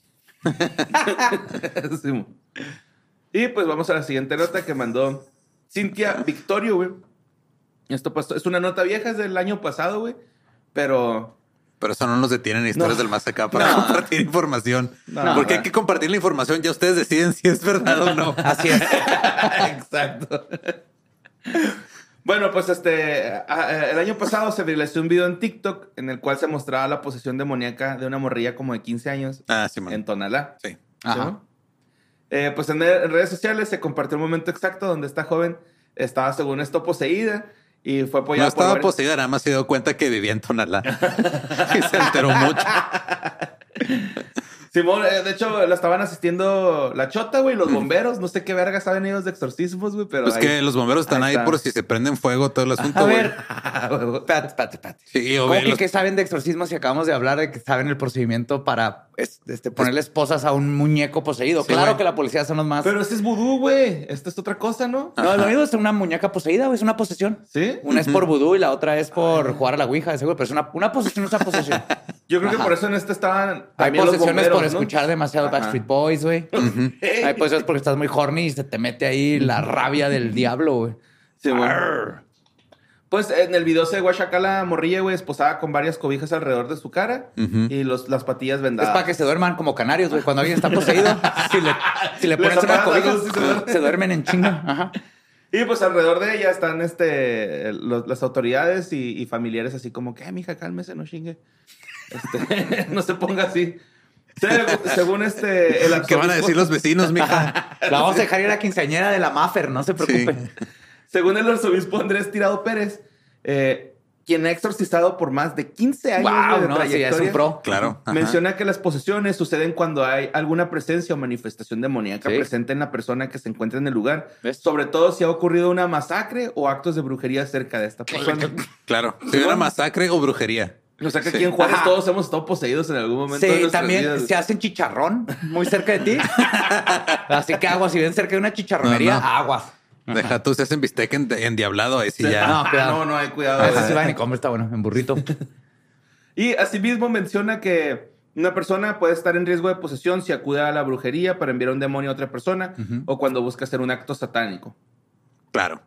[SPEAKER 5] Sí. Y pues vamos a la siguiente nota que mandó Cintia Victorio, güey. Esto pues, es una nota vieja, es del año pasado, güey. Pero
[SPEAKER 6] eso no nos detiene en historias del más acá para compartir información. Porque hay que compartir la información. Ya ustedes deciden si es verdad o no.
[SPEAKER 3] Así es.
[SPEAKER 5] Exacto. Bueno, pues el año pasado se viralizó un video en TikTok en el cual se mostraba la posesión demoníaca de una morrilla como de 15 años en Tonalá.
[SPEAKER 6] Sí.
[SPEAKER 3] Ajá.
[SPEAKER 5] Pues en redes sociales se compartió el momento exacto donde esta joven estaba, según esto, poseída y fue apoyada.
[SPEAKER 6] No estaba poseída, nada más se dio cuenta que vivía en Tonalá y se enteró mucho.
[SPEAKER 5] Simón, de hecho, la estaban asistiendo la Chota, güey, los bomberos. No sé qué verga saben ellos de exorcismos, güey, pero
[SPEAKER 6] pues que los bomberos están ahí por si se prenden fuego todo el asunto,
[SPEAKER 3] A
[SPEAKER 6] güey.
[SPEAKER 3] ver, espérate.
[SPEAKER 6] Sí,
[SPEAKER 3] ¿Cómo que saben de exorcismos si acabamos de hablar de que saben el procedimiento para ponerle esposas a un muñeco poseído?
[SPEAKER 6] Sí,
[SPEAKER 3] claro
[SPEAKER 6] güey.
[SPEAKER 3] que la policía son los más...
[SPEAKER 5] Pero este es vudú, güey. Esta es otra cosa, ¿no?
[SPEAKER 3] No, lo mismo es una muñeca poseída, güey. Es una posesión.
[SPEAKER 5] ¿Sí?
[SPEAKER 3] Una es por vudú y la otra es por jugar a la ouija, seguro. Pero es una posesión, es una posesión.
[SPEAKER 5] Yo creo que por eso en estaban
[SPEAKER 3] Hay
[SPEAKER 5] también los
[SPEAKER 3] posesiones
[SPEAKER 5] bomberos,
[SPEAKER 3] por
[SPEAKER 5] ¿no?
[SPEAKER 3] escuchar demasiado Backstreet Boys, güey. Hay posesiones porque estás muy horny y se te mete ahí la rabia del diablo, güey.
[SPEAKER 5] Sí, bueno. Pues en el video se guacha acá la morrilla, güey, esposada con varias cobijas alrededor de su cara y las patillas vendadas.
[SPEAKER 3] Es para que se duerman como canarios, güey. Cuando alguien está poseído, si le pones una cobija, se duermen en chinga. Ajá.
[SPEAKER 5] Y pues alrededor de ella están las autoridades y familiares así como que, mija, cálmese, no chingue. No se ponga así. Según el arzobispo...
[SPEAKER 6] ¿Qué van a decir los vecinos, mija?
[SPEAKER 3] La vamos a dejar ir a la quinceañera de la Maffer, no se preocupe.
[SPEAKER 6] Sí.
[SPEAKER 5] Según el arzobispo Andrés Tirado Pérez, quien ha exorcizado por más de 15 años de trayectoria,
[SPEAKER 3] sí, es un pro.
[SPEAKER 6] Claro. Ajá.
[SPEAKER 5] Menciona que las posesiones suceden cuando hay alguna presencia o manifestación demoníaca presente en la persona que se encuentra en el lugar.
[SPEAKER 3] ¿Ves?
[SPEAKER 5] Sobre todo si ha ocurrido una masacre o actos de brujería cerca de esta persona.
[SPEAKER 6] Claro. Si una masacre o brujería.
[SPEAKER 5] O sea que aquí en Juárez todos hemos estado poseídos en algún momento de
[SPEAKER 3] Sí,
[SPEAKER 5] nuestras
[SPEAKER 3] también
[SPEAKER 5] vidas.
[SPEAKER 3] se hacen chicharrón muy cerca de ti. Así que aguas, si ven cerca de una chicharronería,
[SPEAKER 6] No.
[SPEAKER 3] aguas.
[SPEAKER 6] Deja tú, se hacen bistec endiablado, ahí sí
[SPEAKER 5] Sí.
[SPEAKER 6] ya.
[SPEAKER 3] No, cuidado.
[SPEAKER 5] No, hay cuidado.
[SPEAKER 3] A veces sí van y comen, está bueno, en burrito.
[SPEAKER 5] Y asimismo menciona que una persona puede estar en riesgo de posesión si acude a la brujería para enviar un demonio a otra persona o cuando busca hacer un acto satánico.
[SPEAKER 6] Claro.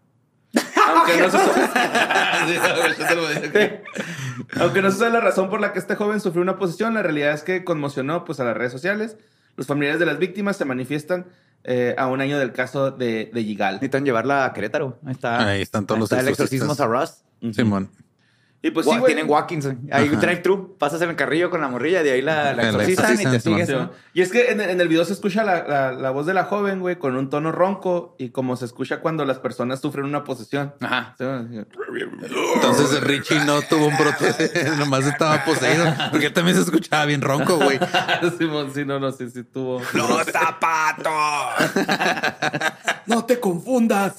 [SPEAKER 5] Aunque no se sabe la razón por la que este joven sufrió una posesión, la realidad es que conmocionó pues, a las redes sociales. Los familiares de las víctimas se manifiestan a un año del caso de Yigal.
[SPEAKER 3] Necesitan llevarla a Querétaro.
[SPEAKER 6] Ahí están todos los
[SPEAKER 3] el exorcismo a Russ.
[SPEAKER 6] Simón.
[SPEAKER 5] Y pues sí, güey.
[SPEAKER 3] Tienen walk-ins. Hay un drive-thru. Pasas en el carrillo con la morrilla, de ahí la exorcizan y te sigues.
[SPEAKER 5] Sí, y es que en el video se escucha la voz de la joven, güey, con un tono ronco y como se escucha cuando las personas sufren una posesión.
[SPEAKER 3] Ajá.
[SPEAKER 6] Entonces Richie no tuvo un brote, nomás estaba poseído, porque él también se escuchaba bien ronco, güey.
[SPEAKER 5] Sí tuvo.
[SPEAKER 6] ¡Los zapatos!
[SPEAKER 3] ¡No te confundas!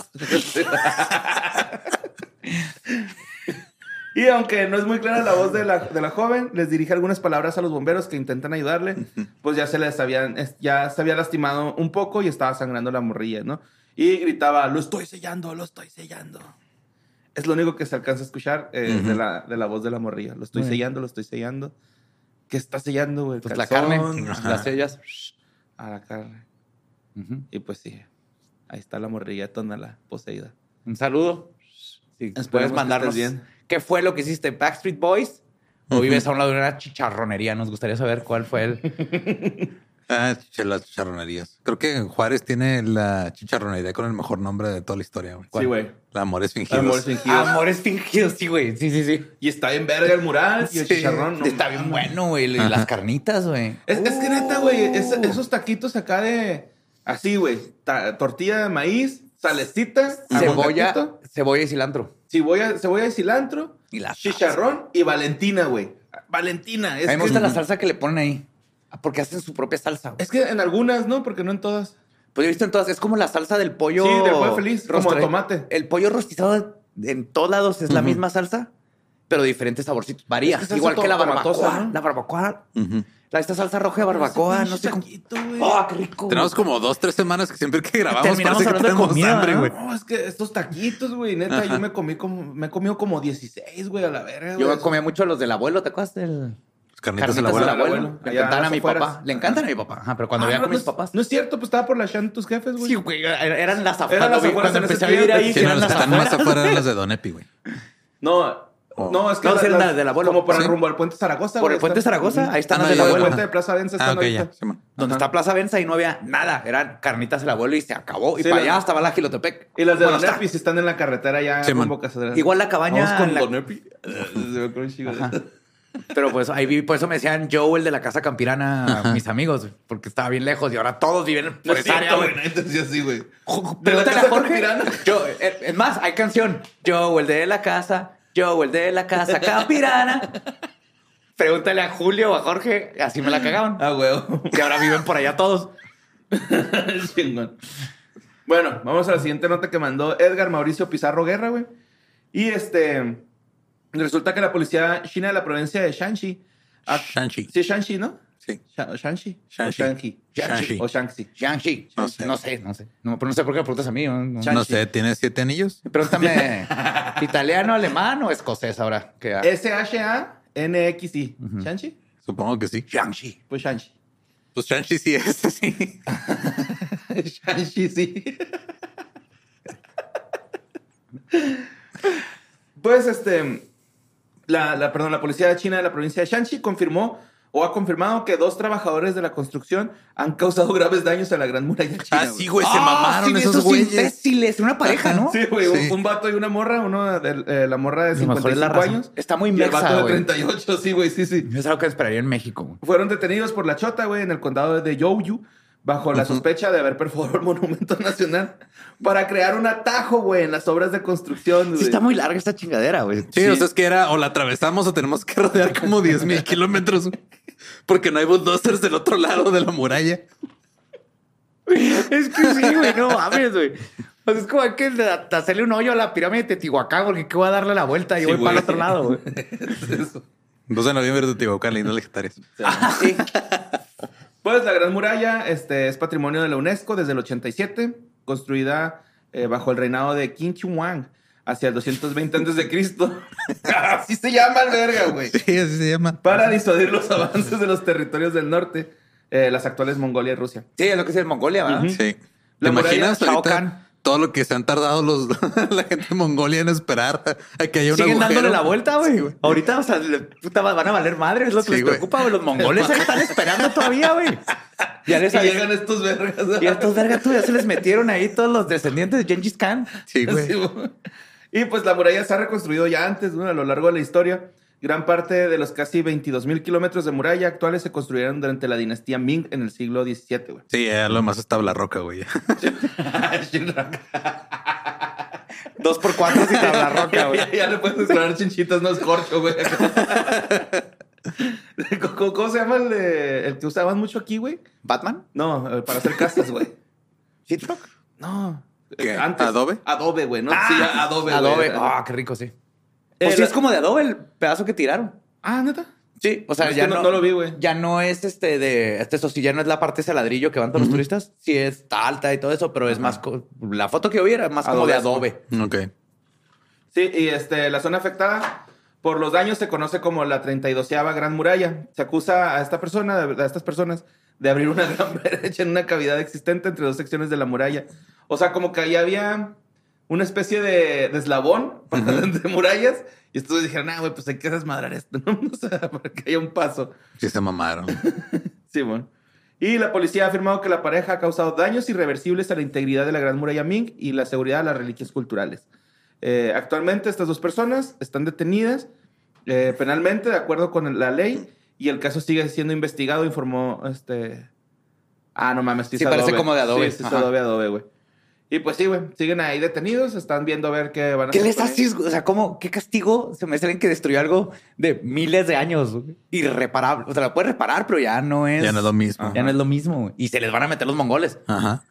[SPEAKER 5] Y aunque no es muy clara la voz de la joven, les dirige algunas palabras a los bomberos que intentan ayudarle. Pues ya se había lastimado un poco y estaba sangrando la morrilla, ¿no? Y gritaba, lo estoy sellando, lo estoy sellando. Es lo único que se alcanza a escuchar de la voz de la morrilla. Lo estoy sellando, lo estoy sellando. ¿Qué está sellando, güey?
[SPEAKER 3] Pues la carne, las sellas.
[SPEAKER 5] A la carne. Y pues sí, ahí está la morrilla Tonalá poseída.
[SPEAKER 3] Un saludo. Sí,
[SPEAKER 5] Esperemos
[SPEAKER 3] puedes
[SPEAKER 5] que
[SPEAKER 3] mandarnos
[SPEAKER 5] estés bien.
[SPEAKER 3] qué fue lo que hiciste, Backstreet Boys o vives a un lado de una chicharronería. Nos gustaría saber cuál fue
[SPEAKER 6] Las chicharronerías. Creo que Juárez tiene la chicharronería con el mejor nombre de toda la historia, güey.
[SPEAKER 5] Sí, güey.
[SPEAKER 6] La Amores Fingidos.
[SPEAKER 3] Amores Fingidos, sí, güey. Sí.
[SPEAKER 5] Y está bien verga el mural y el chicharrón.
[SPEAKER 3] Está bien bueno, güey. Y las carnitas, güey.
[SPEAKER 5] Es que neta, güey, esos taquitos acá de... Así, güey. Tortilla de maíz, salecita,
[SPEAKER 3] cebolla y cilantro.
[SPEAKER 5] Cebolla y cilantro.
[SPEAKER 3] Y la
[SPEAKER 5] chicharrón y Valentina, güey. Valentina.
[SPEAKER 3] A mí me gusta la salsa que le ponen ahí. Porque hacen su propia salsa, güey.
[SPEAKER 5] Es que en algunas, ¿no? Porque no en todas.
[SPEAKER 3] Pues yo he visto en todas. Es como la salsa del pollo.
[SPEAKER 5] Sí, del pollo feliz. Como de tomate.
[SPEAKER 3] El pollo rostizado en todos lados es la misma salsa, pero diferentes saborcitos. Varía.
[SPEAKER 5] Es que
[SPEAKER 3] igual que la barbacoa.
[SPEAKER 5] ¿no?
[SPEAKER 3] La barbacoa. Esta salsa roja de barbacoa. No sé cómo. ¡Oh, qué rico!
[SPEAKER 6] Tenemos como 2-3 semanas que siempre que grabamos
[SPEAKER 3] terminamos
[SPEAKER 6] parece que
[SPEAKER 3] hablando de
[SPEAKER 6] tenemos
[SPEAKER 3] comida,
[SPEAKER 6] hambre, güey.
[SPEAKER 5] No, es que estos taquitos, güey, neta, yo me he comido como 16, güey, a la verga, güey.
[SPEAKER 3] Yo me comía mucho los del abuelo, ¿te acuerdas del...?
[SPEAKER 6] Carnitas del abuelo.
[SPEAKER 3] Le encantan a mi papá. Le encantan a mi papá. Ajá, pero cuando veía con mis papás.
[SPEAKER 5] No es cierto, pues estaba por la Shan tus jefes, güey.
[SPEAKER 3] Sí, güey. Eran las afueras.
[SPEAKER 5] Eran las afueras
[SPEAKER 3] Cuando
[SPEAKER 5] en
[SPEAKER 3] empecé a
[SPEAKER 5] ese
[SPEAKER 3] vivir ahí,
[SPEAKER 6] Sí,
[SPEAKER 3] eran
[SPEAKER 6] los
[SPEAKER 3] las
[SPEAKER 6] que están más
[SPEAKER 3] afueras.
[SPEAKER 6] afuera eran los de Don Epi, güey.
[SPEAKER 5] No, es que
[SPEAKER 3] No, sí, era del abuelo.
[SPEAKER 5] como por el
[SPEAKER 3] Sí.
[SPEAKER 5] rumbo al Puente Zaragoza.
[SPEAKER 3] Por
[SPEAKER 5] güey,
[SPEAKER 3] el Puente
[SPEAKER 5] está-
[SPEAKER 3] Zaragoza, ahí están
[SPEAKER 6] Ah,
[SPEAKER 3] las
[SPEAKER 6] no,
[SPEAKER 3] del
[SPEAKER 6] ya,
[SPEAKER 5] El
[SPEAKER 3] abuelo.
[SPEAKER 5] puente de Plaza Venza están
[SPEAKER 6] Ok, ya.
[SPEAKER 5] ahorita.
[SPEAKER 6] Sí, man.
[SPEAKER 3] Donde está Plaza Venza ahí no había nada. Eran carnitas del abuelo y se acabó. Y
[SPEAKER 5] Sí,
[SPEAKER 3] para
[SPEAKER 5] la-
[SPEAKER 3] allá estaba la Gilotepec.
[SPEAKER 5] Y las de
[SPEAKER 3] Bueno,
[SPEAKER 5] Don
[SPEAKER 3] está.
[SPEAKER 5] Epi sí están en la carretera ya
[SPEAKER 6] Sí, man.
[SPEAKER 5] rumbo a Casa
[SPEAKER 3] Igual la cabaña.
[SPEAKER 5] Vamos con
[SPEAKER 3] la-
[SPEAKER 5] Don Epi. Se me ocurre un chingo de eso.
[SPEAKER 3] Pero pues ahí vi, por eso me decían Joe, el de la casa campirana, mis amigos, güey, porque estaba bien lejos y ahora todos viven
[SPEAKER 5] No
[SPEAKER 3] por
[SPEAKER 5] es
[SPEAKER 3] esa área,
[SPEAKER 5] cierto,
[SPEAKER 3] güey.
[SPEAKER 5] güey. Entonces sí, güey.
[SPEAKER 3] Pregúntale a
[SPEAKER 5] casa
[SPEAKER 3] Jorge.
[SPEAKER 5] campirana.
[SPEAKER 3] Es más, hay canción. Joe, el de la casa. Joe, el de la casa campirana. Pregúntale a Julio o a Jorge. Así me la cagaban.
[SPEAKER 5] Ah, huevo.
[SPEAKER 3] Y ahora viven por allá todos.
[SPEAKER 5] Chingón. Bueno, vamos a la siguiente nota que mandó Edgar Mauricio Pizarro Guerra, güey. Y resulta que la policía china de la provincia de Shanxi.
[SPEAKER 6] Shanxi.
[SPEAKER 5] Sí, Shanxi, ¿no?
[SPEAKER 6] Sí.
[SPEAKER 5] Shanxi.
[SPEAKER 6] Shanxi.
[SPEAKER 5] O Shanxi.
[SPEAKER 6] Shanxi.
[SPEAKER 5] O Shanxi.
[SPEAKER 3] Jiangxi.
[SPEAKER 6] No sé.
[SPEAKER 3] No sé. No, pero no sé por qué me preguntas a mí.
[SPEAKER 6] No sé, ¿tiene 7 anillos?
[SPEAKER 3] Pregúntame, ¿italiano, alemán o escocés ahora?
[SPEAKER 5] Shanxi. ¿Shanxi?
[SPEAKER 6] Supongo que sí.
[SPEAKER 3] Jiangxi.
[SPEAKER 5] Pues Shanxi.
[SPEAKER 6] Pues Shanxi sí es, sí.
[SPEAKER 5] Shanxi, sí. Pues la policía china de la provincia de Shanxi ha confirmado que 2 trabajadores de la construcción han causado graves daños a la Gran Muralla China.
[SPEAKER 6] Ah, sí, güey, se mamaron
[SPEAKER 3] sí,
[SPEAKER 6] esos güeyes.
[SPEAKER 3] imbéciles. Una pareja, ¿no?
[SPEAKER 5] Sí, güey,
[SPEAKER 6] Sí.
[SPEAKER 5] un vato y una morra, uno de la morra de
[SPEAKER 3] A lo mejor es la
[SPEAKER 5] 55
[SPEAKER 3] razón.
[SPEAKER 5] años.
[SPEAKER 3] Está muy
[SPEAKER 5] y el
[SPEAKER 3] mexa,
[SPEAKER 5] vato de
[SPEAKER 3] güey.
[SPEAKER 5] 38, sí, güey, sí.
[SPEAKER 3] Es algo que esperaría en México, güey.
[SPEAKER 5] Fueron detenidos por la Chota, güey, en el condado de Youyu, bajo la sospecha de haber perforado el Monumento Nacional para crear un atajo, güey, en las obras de construcción, güey.
[SPEAKER 3] Sí, está muy larga esta chingadera, güey.
[SPEAKER 6] Sí, o sea, es que era o la atravesamos o tenemos que rodear como 10,000 kilómetros porque no hay bulldozers del otro lado de la muralla.
[SPEAKER 3] Es que sí, güey, no mames, güey. O sea, es como hay que hacerle un hoyo a la pirámide de Teotihuacán porque ¿qué voy a darle la vuelta? Y
[SPEAKER 5] Sí,
[SPEAKER 3] voy para el
[SPEAKER 5] güey.
[SPEAKER 3] otro lado, güey.
[SPEAKER 5] Eso.
[SPEAKER 6] 2 de noviembre de Teotihuacán, lindos legendarios.
[SPEAKER 3] Sí.
[SPEAKER 5] Pues la Gran Muralla es patrimonio de la UNESCO desde el 87, construida bajo el reinado de Qin Shi Huang hacia el 220 a.C. Así se llama el verga, güey.
[SPEAKER 6] Sí, así se llama.
[SPEAKER 5] Para disuadir los avances de los territorios del norte, las actuales Mongolia y Rusia.
[SPEAKER 3] Sí, es lo que es el Mongolia, ¿verdad?
[SPEAKER 5] Ujú.
[SPEAKER 6] Sí. ¿Te
[SPEAKER 5] La muralla
[SPEAKER 6] imaginas
[SPEAKER 3] Shao
[SPEAKER 6] ahorita
[SPEAKER 3] Kahn.
[SPEAKER 6] todo lo que se han tardado la gente de Mongolia en esperar a que haya un
[SPEAKER 3] Siguen
[SPEAKER 6] agujero?
[SPEAKER 3] dándole la vuelta, güey. Ahorita, o sea, puta, van a valer madre. Es lo que
[SPEAKER 6] Sí,
[SPEAKER 3] les
[SPEAKER 6] güey.
[SPEAKER 3] preocupa, güey. Los mongoles ahí están esperando todavía, güey. Ya les
[SPEAKER 5] Y llegan estos vergas.
[SPEAKER 3] Y a estos vergas, tú ya se les metieron ahí todos los descendientes de Gengis Khan.
[SPEAKER 6] Sí, güey.
[SPEAKER 5] Sí, güey. Y pues la muralla se ha reconstruido ya antes, ¿no? A lo largo de la historia. Gran parte de los casi 22,000 kilómetros de muralla actuales se construyeron durante la dinastía Ming en el siglo XVII, güey.
[SPEAKER 6] Sí, ya lo más es tabla roca, güey.
[SPEAKER 3] 2x4 y tabla roca, güey.
[SPEAKER 5] Ya le puedes explorar chinchitas, no es corcho, güey. ¿Cómo se llama el que usaban mucho aquí, güey?
[SPEAKER 3] ¿Batman?
[SPEAKER 5] No, para hacer casas, güey.
[SPEAKER 3] ¿Sheetrock?
[SPEAKER 5] No.
[SPEAKER 6] ¿Qué?
[SPEAKER 5] Antes.
[SPEAKER 6] ¿Adobe?
[SPEAKER 5] Adobe, güey, ¿no? Sí, Adobe,
[SPEAKER 3] Adobe.
[SPEAKER 5] güey.
[SPEAKER 3] Ah, qué rico, sí. Pues sí, es como de Adobe el pedazo que tiraron.
[SPEAKER 5] Ah, ¿neta?
[SPEAKER 3] Sí, o sea,
[SPEAKER 5] Es
[SPEAKER 3] ya
[SPEAKER 5] que no lo vi, güey.
[SPEAKER 3] Ya no es eso sí, ya no es la parte ese ladrillo que van todos los turistas. Sí, está alta y todo eso, pero es más. La foto que yo vi era más como de Adobe.
[SPEAKER 6] Ok.
[SPEAKER 5] Sí, y la zona afectada por los daños se conoce como la 32ª Gran Muralla. Se acusa a estas personas de abrir una gran brecha en una cavidad existente entre 2 secciones de la muralla. O sea, como que ahí había una especie de eslabón de murallas. Y estos dijeron, güey, pues hay que desmadrar esto, ¿no? O sea, para que haya un paso.
[SPEAKER 6] Sí se mamaron.
[SPEAKER 5] Sí, bueno. Y la policía ha afirmado que la pareja ha causado daños irreversibles a la integridad de la Gran Muralla Ming y la seguridad de las reliquias culturales. Actualmente estas dos personas están detenidas penalmente de acuerdo con la ley y el caso sigue siendo investigado, informó no mames,
[SPEAKER 3] sí parece como de Adobe.
[SPEAKER 5] Sí, es Adobe, güey. Y pues sí, güey, siguen ahí detenidos, están viendo a ver qué van a hacer.
[SPEAKER 3] ¿Qué les haces? O sea, ¿qué castigo se me hace alguien que destruyó algo de miles de años? Irreparable. O sea, lo puede reparar, pero ya no es...
[SPEAKER 6] Ya no es lo mismo.
[SPEAKER 3] Ajá. Ya no es lo mismo. Y se les van a meter los mongoles.
[SPEAKER 6] Ajá.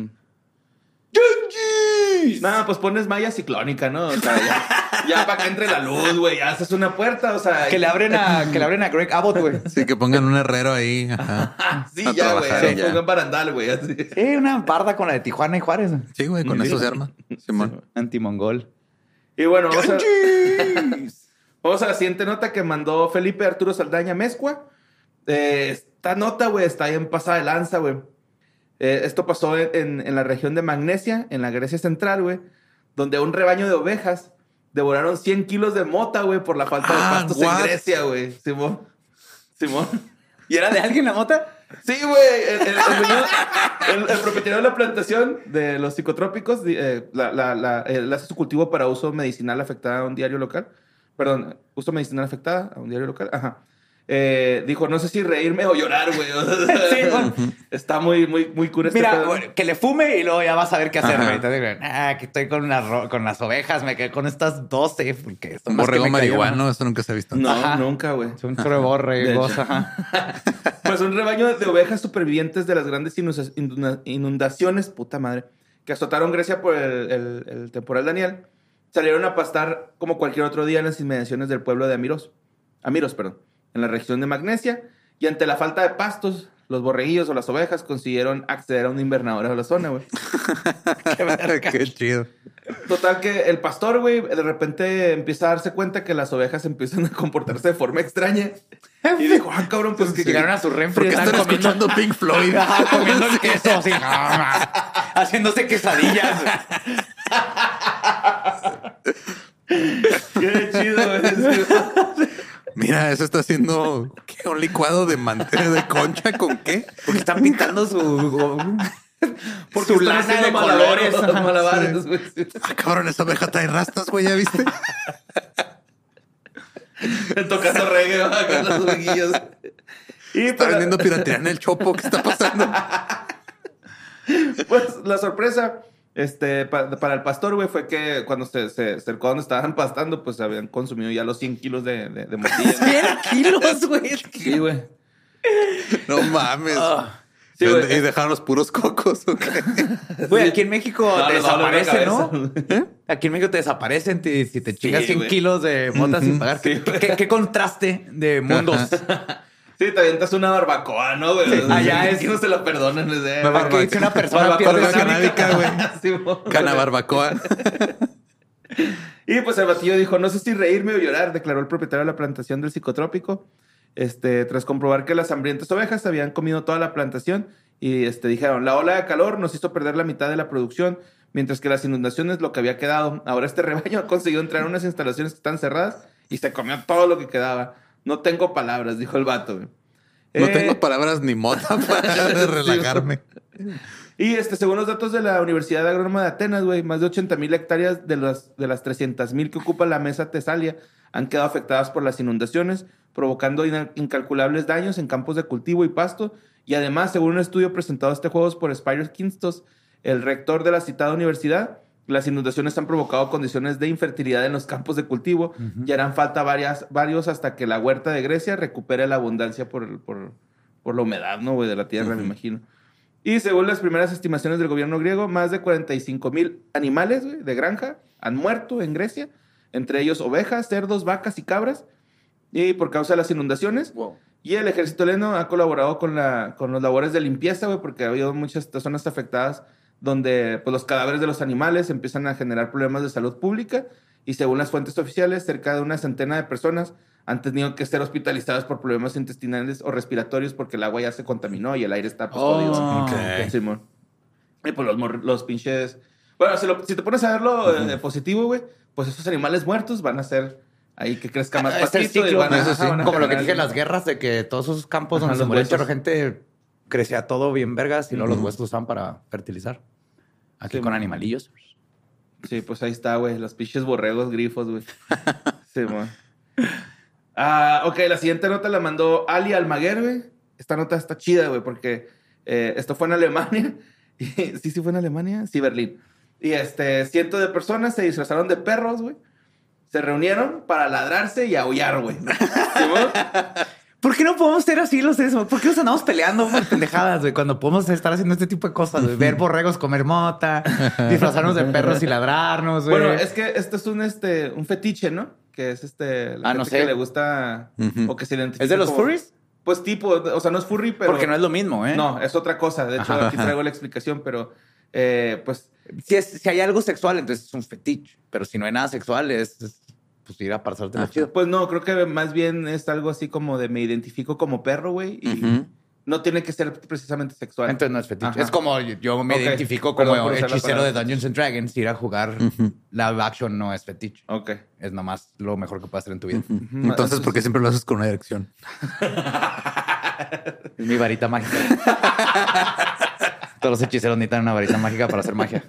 [SPEAKER 3] ¡Gengis!
[SPEAKER 5] Nada, pues pones malla ciclónica, ¿no? O sea, ya para que entre la luz, güey. Ya haces una puerta, o sea...
[SPEAKER 3] Que le abren a Greg Abbott, güey.
[SPEAKER 6] Sí, que pongan un herrero ahí. Ajá.
[SPEAKER 5] Sí, ya, güey. Sí, pongan barandal, güey. Así.
[SPEAKER 3] Sí, una barda con la de Tijuana y Juárez.
[SPEAKER 6] Sí, güey, con eso se arma. Simón.
[SPEAKER 3] Antimongol.
[SPEAKER 5] Y bueno, vamos a la siguiente nota que mandó Felipe Arturo Saldaña Mezcua. Esta nota, güey, está bien pasada de lanza, güey. Esto pasó en la región de Magnesia, en la Grecia Central, güey, donde un rebaño de ovejas devoraron 100 kilos de mota, güey, por la falta de pastos en Grecia, güey. Simón.
[SPEAKER 3] ¿Y era de alguien la mota?
[SPEAKER 5] Sí, güey. El propietario de la plantación de los psicotrópicos él hace su cultivo para uso medicinal afectada a un diario local. Perdón, uso medicinal afectada a un diario local. Ajá. Dijo, no sé si reírme o llorar, güey. Sí, bueno. Está muy cura este
[SPEAKER 3] Mira,
[SPEAKER 5] pedo.
[SPEAKER 3] Bueno, que le fume y luego ya vas a ver qué hacer, güey. Entonces, que estoy con las ovejas, me quedé con estas 12 porque son
[SPEAKER 6] un
[SPEAKER 3] más que
[SPEAKER 6] borrego
[SPEAKER 3] me cayeron.
[SPEAKER 6] marihuano, eso nunca se ha visto.
[SPEAKER 5] No,
[SPEAKER 3] Ajá.
[SPEAKER 5] nunca, güey.
[SPEAKER 3] Son solo borregos.
[SPEAKER 5] Pues un rebaño de ovejas supervivientes de las grandes inundaciones, puta madre, que azotaron Grecia por el temporal Daniel, salieron a pastar como cualquier otro día en las inmediaciones del pueblo de Amiros, en la región de Magnesia, y ante la falta de pastos, los borreguillos o las ovejas consiguieron acceder a un invernadero de la zona, güey.
[SPEAKER 6] Qué chido.
[SPEAKER 5] Total que el pastor, güey, de repente empieza a darse cuenta que las ovejas empiezan a comportarse de forma extraña. Y dijo, cabrón, pues que
[SPEAKER 3] llegaron a su refri.
[SPEAKER 6] Están escuchando Pink Floyd.
[SPEAKER 3] Comiendo el queso así. Haciéndose quesadillas.
[SPEAKER 5] Qué chido, güey.
[SPEAKER 6] Mira, eso está haciendo ¿qué? Un licuado de manteca de concha con qué?
[SPEAKER 3] Porque están pintando su...
[SPEAKER 5] Porque
[SPEAKER 3] su lana de colores.
[SPEAKER 5] Malabares, güey.
[SPEAKER 6] Cabrón, esa oveja trae rastas, güey, ¿ya viste?
[SPEAKER 5] Tocando reggae, con las ovejillas. Y
[SPEAKER 6] está vendiendo piratería en el Chopo. ¿Qué está pasando?
[SPEAKER 5] Pues la sorpresa para el pastor, güey, fue que cuando se acercó a donde estaban pastando, pues habían consumido ya los 100 kilos de morcilla.
[SPEAKER 3] 100 kilos, güey.
[SPEAKER 5] Sí, güey.
[SPEAKER 6] No mames.
[SPEAKER 5] Sí,
[SPEAKER 6] y dejaron los puros cocos.
[SPEAKER 3] Güey, aquí en México
[SPEAKER 5] No,
[SPEAKER 3] desaparece,
[SPEAKER 5] no,
[SPEAKER 3] ¿no? Aquí en México te desaparecen si te chingas 100
[SPEAKER 5] güey.
[SPEAKER 3] kilos de mota sin pagar.
[SPEAKER 5] Sí,
[SPEAKER 3] ¿Qué contraste de mundos?
[SPEAKER 5] Sí, te avientas una barbacoa, ¿no, güey?
[SPEAKER 3] Sí, allá es...
[SPEAKER 5] que no se lo perdonan.
[SPEAKER 3] Aquí dice una persona
[SPEAKER 6] barbacoa canábica, güey.
[SPEAKER 5] Sí,
[SPEAKER 6] Cana barbacoa.
[SPEAKER 5] Y pues el batillo dijo, no sé si reírme o llorar, declaró el propietario de la plantación del psicotrópico. Tras comprobar que las hambrientas ovejas habían comido toda la plantación y dijeron, la ola de calor nos hizo perder la mitad de la producción, mientras que las inundaciones lo que había quedado. Ahora este rebaño ha conseguido entrar a unas instalaciones que están cerradas y se comió todo lo que quedaba. No tengo palabras, dijo el vato. Güey.
[SPEAKER 6] No tengo palabras ni mota para relajarme.
[SPEAKER 5] Y según los datos de la Universidad Agrónoma de Atenas, güey, más de 80,000 hectáreas de las 300,000 que ocupa la mesa Tesalia han quedado afectadas por las inundaciones, provocando incalculables daños en campos de cultivo y pasto. Y además, según un estudio presentado este jueves por Spyros Kinstos, el rector de la citada universidad, las inundaciones han provocado condiciones de infertilidad en los campos de cultivo y harán falta varios hasta que la huerta de Grecia recupere la abundancia por la humedad, ¿no, güey? De la tierra, me imagino. Y según las primeras estimaciones del gobierno griego, más de 45,000 animales, güey, de granja han muerto en Grecia, entre ellos ovejas, cerdos, vacas y cabras, y por causa de las inundaciones. Wow. Y el ejército heleno ha colaborado con los labores de limpieza, güey, porque ha habido muchas zonas afectadas donde pues, los cadáveres de los animales empiezan a generar problemas de salud pública y según las fuentes oficiales, cerca de una centena de personas han tenido que ser hospitalizadas por problemas intestinales o respiratorios porque el agua ya se contaminó y el aire está pues, jodido.
[SPEAKER 6] Okay.
[SPEAKER 5] Simón. Y pues los pinches... Bueno, si te pones a verlo positivo, güey, pues esos animales muertos van a ser ahí que crezca más pastito.
[SPEAKER 3] Ciclo,
[SPEAKER 5] y van a,
[SPEAKER 3] como lo que dije en las guerras, de que todos esos campos donde se muere gente crecía todo bien vergas y luego los huesos usaban para fertilizar. Aquí
[SPEAKER 5] Sí,
[SPEAKER 3] con
[SPEAKER 5] man.
[SPEAKER 3] animalillos.
[SPEAKER 5] Sí, pues ahí está, güey. Los pinches borregos grifos, güey. Sí, man. Ok, la siguiente nota la mandó Ali Almaguer, güey. Esta nota está chida, güey, porque esto fue en Alemania. Sí fue en Alemania. Sí, Berlín. Y cientos de personas se disfrazaron de perros, güey. Se reunieron para ladrarse y aullar, güey. ¿Sí, man?
[SPEAKER 3] ¿Por qué no podemos ser así los seres humanos? ¿Por qué nos andamos peleando por pendejadas, güey? Cuando podemos estar haciendo este tipo de cosas, güey. Ver borregos comer mota, disfrazarnos de perros y ladrarnos, güey.
[SPEAKER 5] Bueno, es que esto es un fetiche, ¿no? Que es la
[SPEAKER 3] no
[SPEAKER 5] gente
[SPEAKER 3] sé.
[SPEAKER 5] que le gusta o que se identifica.
[SPEAKER 3] ¿Es de los
[SPEAKER 5] como-
[SPEAKER 3] furries?
[SPEAKER 5] Pues tipo, o sea, no es furry, pero...
[SPEAKER 3] Porque no es lo mismo, ¿eh?
[SPEAKER 5] No, es otra cosa. De hecho, aquí traigo la explicación, pero pues...
[SPEAKER 3] Si hay algo sexual, entonces es un fetiche. Pero si no hay nada sexual, es pues ir a pasarte lo chido.
[SPEAKER 5] Pues no, creo que más bien es algo así como de me identifico como perro, güey, y no tiene que ser precisamente sexual.
[SPEAKER 3] Entonces no es fetiche.
[SPEAKER 5] Ajá.
[SPEAKER 3] Es como yo me
[SPEAKER 5] Ok.
[SPEAKER 3] identifico
[SPEAKER 5] Perdón
[SPEAKER 3] como
[SPEAKER 5] por usar la
[SPEAKER 3] hechicero
[SPEAKER 5] palabra.
[SPEAKER 3] de Dungeons and Dragons. Ir a jugar live action no es fetiche.
[SPEAKER 5] Ok.
[SPEAKER 3] Es nomás lo mejor que puedes hacer en tu vida.
[SPEAKER 6] Entonces, ¿por qué siempre lo haces con una erección?
[SPEAKER 3] Es mi varita mágica. Todos los hechiceros necesitan una varita mágica para hacer magia.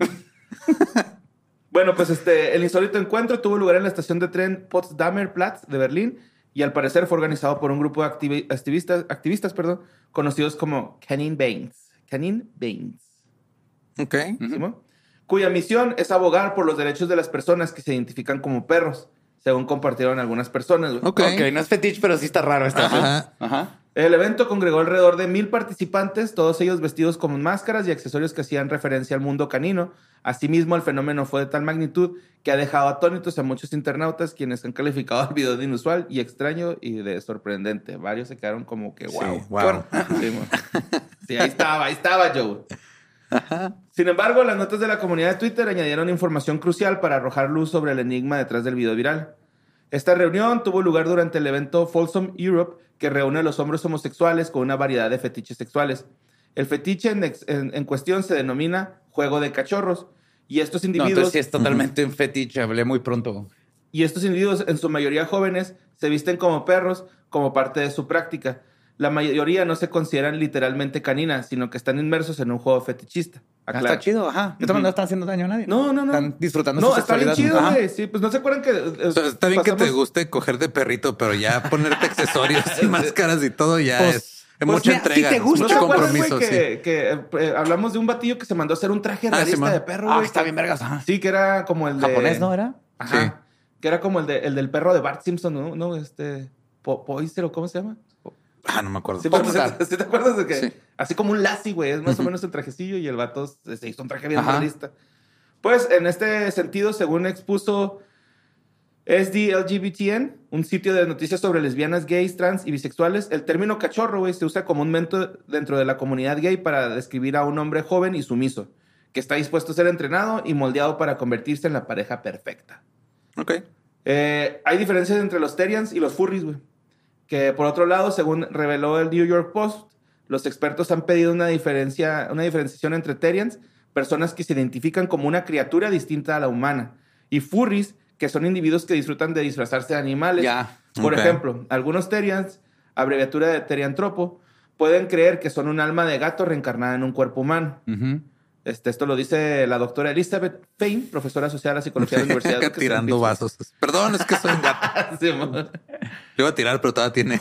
[SPEAKER 5] Bueno, pues el insólito encuentro tuvo lugar en la estación de tren Potsdamer Platz de Berlín y al parecer fue organizado por un grupo de activistas, conocidos como Canine Bains. Canine Bains.
[SPEAKER 6] Ok.
[SPEAKER 5] ¿Sí? Cuya misión es abogar por los derechos de las personas que se identifican como perros, según compartieron algunas personas. Güey.
[SPEAKER 6] Ok.
[SPEAKER 3] Ok, no es fetiche, pero sí está raro esta.
[SPEAKER 6] Ajá.
[SPEAKER 3] Ajá.
[SPEAKER 5] El evento congregó alrededor de 1,000 participantes, todos ellos vestidos con máscaras y accesorios que hacían referencia al mundo canino. Asimismo, el fenómeno fue de tal magnitud que ha dejado atónitos a muchos internautas, quienes han calificado el video de inusual y extraño y de sorprendente. Varios se quedaron como que, wow.
[SPEAKER 6] Sí, wow.
[SPEAKER 5] Sí, sí, ahí estaba Joe. Sin embargo, las notas de la comunidad de Twitter añadieron información crucial para arrojar luz sobre el enigma detrás del video viral. Esta reunión tuvo lugar durante el evento Folsom Europe, que reúne a los hombres homosexuales con una variedad de fetiches sexuales. El fetiche en cuestión se denomina juego de cachorros. Y estos
[SPEAKER 3] No,
[SPEAKER 5] individuos,
[SPEAKER 3] entonces sí es totalmente un fetiche. Hablé muy pronto.
[SPEAKER 5] en su mayoría jóvenes, se visten como perros como parte de su práctica. La mayoría no se consideran literalmente caninas, sino que están inmersos en un juego fetichista. Aclara.
[SPEAKER 3] Está chido, ajá. De todas maneras no están haciendo daño a nadie.
[SPEAKER 5] No.
[SPEAKER 3] Están disfrutando
[SPEAKER 5] No,
[SPEAKER 3] su
[SPEAKER 5] está bien
[SPEAKER 3] sexualidad.
[SPEAKER 5] chido,
[SPEAKER 3] Ajá.
[SPEAKER 5] güey. Sí, pues no se acuerdan que...
[SPEAKER 6] O sea, está bien que te guste coger de perrito, pero ya ponerte accesorios y máscaras y todo ya
[SPEAKER 3] Pues-
[SPEAKER 6] es
[SPEAKER 3] pues
[SPEAKER 6] mucha
[SPEAKER 3] mira, si
[SPEAKER 6] entrega,
[SPEAKER 3] te gusta,
[SPEAKER 5] ¿No te
[SPEAKER 6] mucho
[SPEAKER 5] acuerdas, güey,
[SPEAKER 6] compromiso. Sí.
[SPEAKER 5] que hablamos de un batillo que se mandó a hacer un traje realista
[SPEAKER 6] Simón.
[SPEAKER 5] de perro,
[SPEAKER 3] Ah,
[SPEAKER 5] güey?
[SPEAKER 3] está bien vergas. Ajá.
[SPEAKER 5] Sí, que era como el de...
[SPEAKER 3] Japonés, ¿no era?
[SPEAKER 5] Ajá.
[SPEAKER 6] Sí.
[SPEAKER 5] Que era como el del perro de Bart Simpson, ¿no? No, Poiser, ¿o cómo se llama?
[SPEAKER 6] No me acuerdo.
[SPEAKER 5] Sí, pero ¿sí te acuerdas de que?
[SPEAKER 6] Sí.
[SPEAKER 5] Así como un Lassie, güey. Es más o menos el trajecillo y el vato se hizo un traje bien
[SPEAKER 3] Ajá.
[SPEAKER 5] realista. Pues, en este sentido, según expuso SDLGBTN, un sitio de noticias sobre lesbianas, gays, trans y bisexuales, el término cachorro, güey, se usa comúnmente dentro de la comunidad gay para describir a un hombre joven y sumiso, que está dispuesto a ser entrenado y moldeado para convertirse en la pareja perfecta.
[SPEAKER 6] Ok.
[SPEAKER 5] Hay diferencias entre los Terians y los furries, güey. Que por otro lado, según reveló el New York Post, los expertos han pedido una diferenciación entre Terians, personas que se identifican como una criatura distinta a la humana, y furries, que son individuos que disfrutan de disfrazarse de animales.
[SPEAKER 3] Ya.
[SPEAKER 5] Por
[SPEAKER 6] Ok.
[SPEAKER 5] ejemplo, algunos Terians, abreviatura de Teriantropo, pueden creer que son un alma de gato reencarnada en un cuerpo humano.
[SPEAKER 3] Ujú.
[SPEAKER 5] Esto lo dice la doctora Elizabeth Payne, profesora asociada a la psicología de la Universidad de
[SPEAKER 6] Acá tirando vasos. Perdón, es que soy un gato.
[SPEAKER 5] Sí, man.
[SPEAKER 6] Le iba a tirar, pero todavía tiene.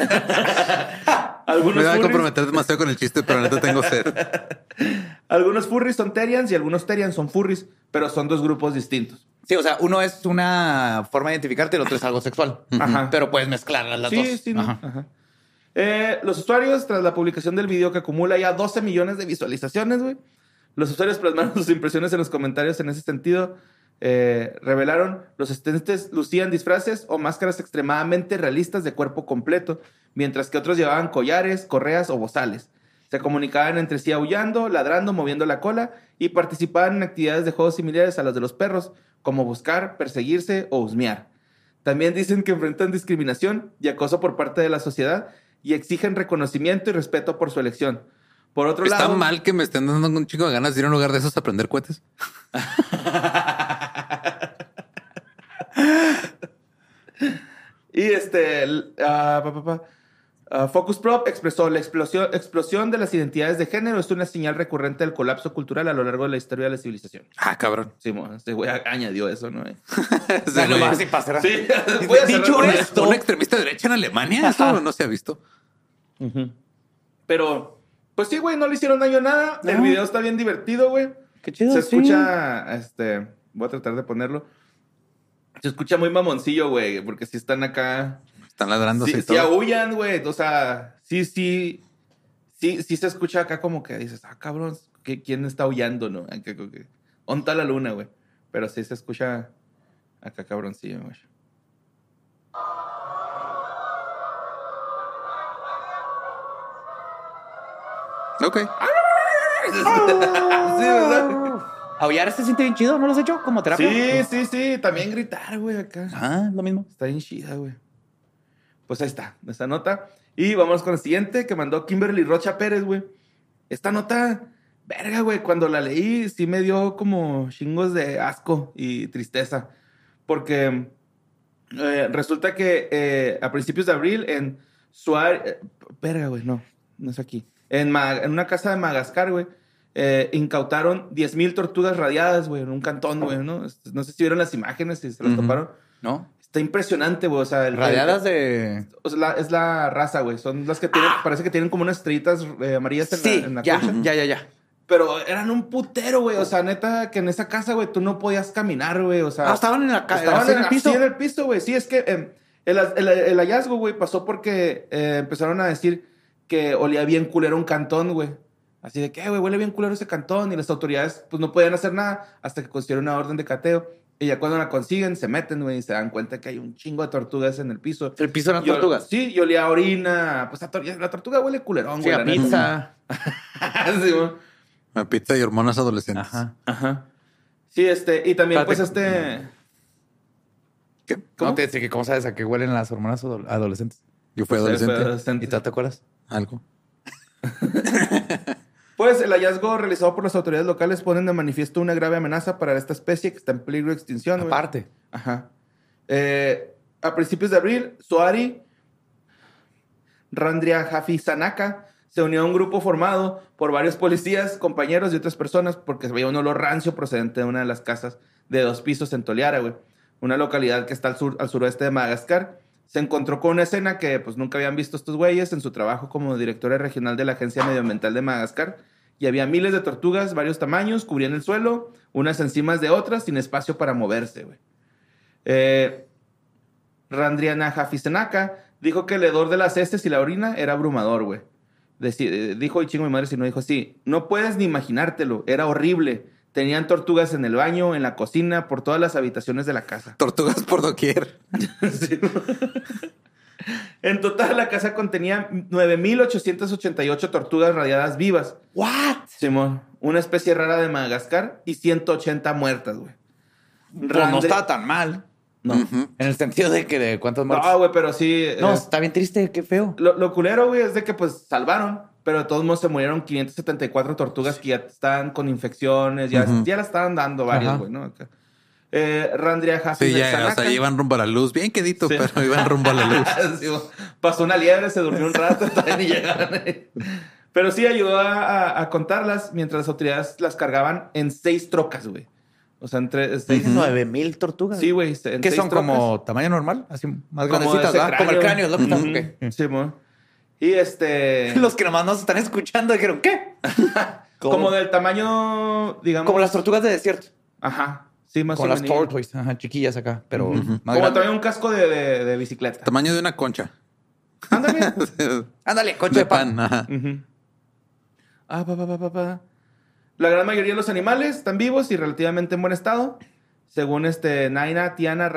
[SPEAKER 5] Algunos
[SPEAKER 6] Me iba a
[SPEAKER 5] furries-
[SPEAKER 6] comprometer demasiado con el chiste, pero neta tengo sed.
[SPEAKER 5] Algunos furries son Terians y algunos Terians son furries, pero son dos grupos distintos.
[SPEAKER 3] Sí, o sea, uno es una forma de identificarte y el otro es algo sexual.
[SPEAKER 5] Ajá.
[SPEAKER 3] Pero puedes mezclar las dos.
[SPEAKER 5] Sí, ¿no?
[SPEAKER 3] Ajá.
[SPEAKER 5] Ajá. Los usuarios, tras la publicación del video que acumula ya 12 millones de visualizaciones, güey, los usuarios plasmaron sus impresiones en los comentarios en ese sentido. Revelaron los asistentes lucían disfraces o máscaras extremadamente realistas de cuerpo completo, mientras que otros llevaban collares, correas o bozales. Se comunicaban entre sí aullando, ladrando, moviendo la cola y participaban en actividades de juegos similares a las de los perros, como buscar, perseguirse o husmear. También dicen que enfrentan discriminación y acoso por parte de la sociedad y exigen reconocimiento y respeto por su elección. Por otro
[SPEAKER 6] ¿Está
[SPEAKER 5] lado...
[SPEAKER 6] mal que me estén dando un chico de ganas de ir a un lugar de esos a aprender cohetes?
[SPEAKER 5] Y Focus Prop expresó la explosión de las identidades de género es una señal recurrente del colapso cultural a lo largo de la historia de la civilización.
[SPEAKER 6] Ah, cabrón.
[SPEAKER 5] Sí, este güey añadió eso, ¿no?
[SPEAKER 6] Ese güey.
[SPEAKER 5] Sí.
[SPEAKER 3] Dicho esto,
[SPEAKER 6] ¿Un extremista de derecha en Alemania? Eso no se ha visto.
[SPEAKER 5] Pero, pues sí, güey, no le hicieron daño a nada.
[SPEAKER 3] No.
[SPEAKER 5] El video está bien divertido, güey.
[SPEAKER 3] Qué chido.
[SPEAKER 5] Se
[SPEAKER 3] sí.
[SPEAKER 5] escucha, voy a tratar de ponerlo. Se escucha muy mamoncillo, güey, porque si están acá...
[SPEAKER 6] Están ladrándose y
[SPEAKER 5] Sí
[SPEAKER 6] todo.
[SPEAKER 5] aullan, güey. O sea, sí se escucha acá como que dices, cabrón, ¿quién está aullando, no? Onta la luna, güey. Pero sí se escucha acá cabroncillo, güey.
[SPEAKER 6] Ok.
[SPEAKER 5] Sí, ¿verdad?
[SPEAKER 3] Aullar se siente bien chido, ¿no lo has hecho? Como terapia.
[SPEAKER 5] Sí. También gritar, güey, acá.
[SPEAKER 3] Ah, lo mismo.
[SPEAKER 5] Está bien chida, güey. Pues ahí está, esta nota. Y vamos con el siguiente que mandó Kimberly Rocha Pérez, güey. Esta nota, verga, güey, cuando la leí sí me dio como chingos de asco y tristeza. Porque resulta que a principios de abril en Suárez... verga, güey, no es aquí. En una casa de Madagascar, güey, incautaron 10,000 tortugas radiadas, güey, en un cantón, güey, ¿no? No sé si vieron las imágenes, si se las toparon.
[SPEAKER 3] ¿No?
[SPEAKER 5] Está impresionante, güey. O sea,
[SPEAKER 3] Radiadas de...
[SPEAKER 5] O sea, es la raza, güey. Son las que tienen... Parece que tienen como unas estrellitas amarillas en la concha.
[SPEAKER 3] Ya.
[SPEAKER 5] Pero eran un putero, güey. O sea, neta, que en esa casa, güey, tú no podías caminar, güey. O sea...
[SPEAKER 3] estaban en la casa.
[SPEAKER 5] Estaban
[SPEAKER 3] en el piso.
[SPEAKER 5] Sí, en el piso, güey. Sí, es que el hallazgo, güey, pasó porque empezaron a decir que olía bien culero un cantón, güey. Así de que, güey, huele bien culero ese cantón. Y las autoridades, pues, no podían hacer nada hasta que consiguieron una orden de cateo. Y ya cuando la consiguen, se meten, güey, y se dan cuenta que hay un chingo de tortugas en el piso.
[SPEAKER 3] ¿El piso eran tortugas?
[SPEAKER 5] Sí, y olía a orina. Pues la tortuga huele culerón,
[SPEAKER 3] Sí,
[SPEAKER 5] güey.
[SPEAKER 3] a
[SPEAKER 5] la neta.
[SPEAKER 3] pizza.
[SPEAKER 5] Sí, güey.
[SPEAKER 6] A pizza y hormonas adolescentes.
[SPEAKER 5] Ajá. Sí, y también,
[SPEAKER 3] Espérate.
[SPEAKER 5] pues,
[SPEAKER 6] ¿Qué?
[SPEAKER 3] ¿Cómo te dice que cómo sabes a qué huelen las hormonas adolescentes?
[SPEAKER 6] Yo fui
[SPEAKER 5] Fue
[SPEAKER 6] adolescente.
[SPEAKER 5] adolescente.
[SPEAKER 3] ¿Y tú te acuerdas?
[SPEAKER 6] Algo.
[SPEAKER 5] Pues el hallazgo realizado por las autoridades locales ponen de manifiesto una grave amenaza para esta especie que está en peligro de extinción, güey.
[SPEAKER 3] Aparte.
[SPEAKER 5] Ajá. A principios de abril, Soari Randriajafisanaka se unió a un grupo formado por varios policías, compañeros y otras personas porque se veía un olor rancio procedente de una de las casas de 2 pisos en Toliara, güey. Una localidad que está al suroeste de Madagascar. Se encontró con una escena que pues nunca habían visto estos güeyes en su trabajo como directora regional de la Agencia Medioambiental de Madagascar. Y había miles de tortugas, varios tamaños, cubrían el suelo, unas encima de otras, sin espacio para moverse, güey. Randrianajafisenaka dijo que el hedor de las heces y la orina era abrumador, güey. Dijo, y chingo mi madre si no dijo así, no puedes ni imaginártelo, era horrible. Tenían tortugas en el baño, en la cocina, por todas las habitaciones de la casa.
[SPEAKER 6] Tortugas por doquier.
[SPEAKER 5] Sí. En total, la casa contenía 9,888 tortugas radiadas vivas.
[SPEAKER 3] ¿What?
[SPEAKER 5] Simón, una especie rara de Madagascar y 180 muertas, güey.
[SPEAKER 3] Pues no estaba tan mal.
[SPEAKER 5] No.
[SPEAKER 6] Ujú.
[SPEAKER 3] En el sentido de que de cuántos muertos.
[SPEAKER 5] No, güey, pero sí.
[SPEAKER 3] No, está bien triste, qué feo.
[SPEAKER 5] Lo culero, güey, es de que pues salvaron, pero de todos modos se murieron 574 tortugas que ya estaban con infecciones, ya la estaban dando varias,
[SPEAKER 3] Ajá.
[SPEAKER 5] güey, ¿no? Randria
[SPEAKER 6] Sí, ya, o sea, iban rumbo a la luz. Bien quedito,
[SPEAKER 5] Sí.
[SPEAKER 6] pero iban rumbo a la luz.
[SPEAKER 5] Sí, pasó una liebre, se durmió un rato, todavía ni llegaron. Pero sí ayudó a contarlas mientras las autoridades las cargaban en 6 trocas, güey. O sea, entre 6...
[SPEAKER 3] 9,000 tortugas.
[SPEAKER 5] Sí, güey.
[SPEAKER 3] ¿Qué son? ¿Como tamaño normal? Así más
[SPEAKER 5] Como
[SPEAKER 3] grandecitas,
[SPEAKER 5] ese
[SPEAKER 3] ¿verdad? Como el cráneo, es lo que
[SPEAKER 5] Ujú.
[SPEAKER 3] estamos... ok.
[SPEAKER 5] Sí, mo. Y
[SPEAKER 3] Los que nomás nos están escuchando dijeron, ¿qué?
[SPEAKER 5] como del tamaño, digamos...
[SPEAKER 3] Como las tortugas de desierto.
[SPEAKER 5] Ajá. Sí, más
[SPEAKER 3] Como
[SPEAKER 5] o
[SPEAKER 3] las
[SPEAKER 5] menos.
[SPEAKER 3] tortoises. Ajá, chiquillas acá, pero más
[SPEAKER 5] Como
[SPEAKER 3] grandes.
[SPEAKER 5] también un casco de bicicleta.
[SPEAKER 6] Tamaño de una concha.
[SPEAKER 5] Ándale.
[SPEAKER 3] Ándale, concha de pan.
[SPEAKER 6] Ajá.
[SPEAKER 5] Ujú. La gran mayoría de los animales están vivos y relativamente en buen estado. Según Naina Tiana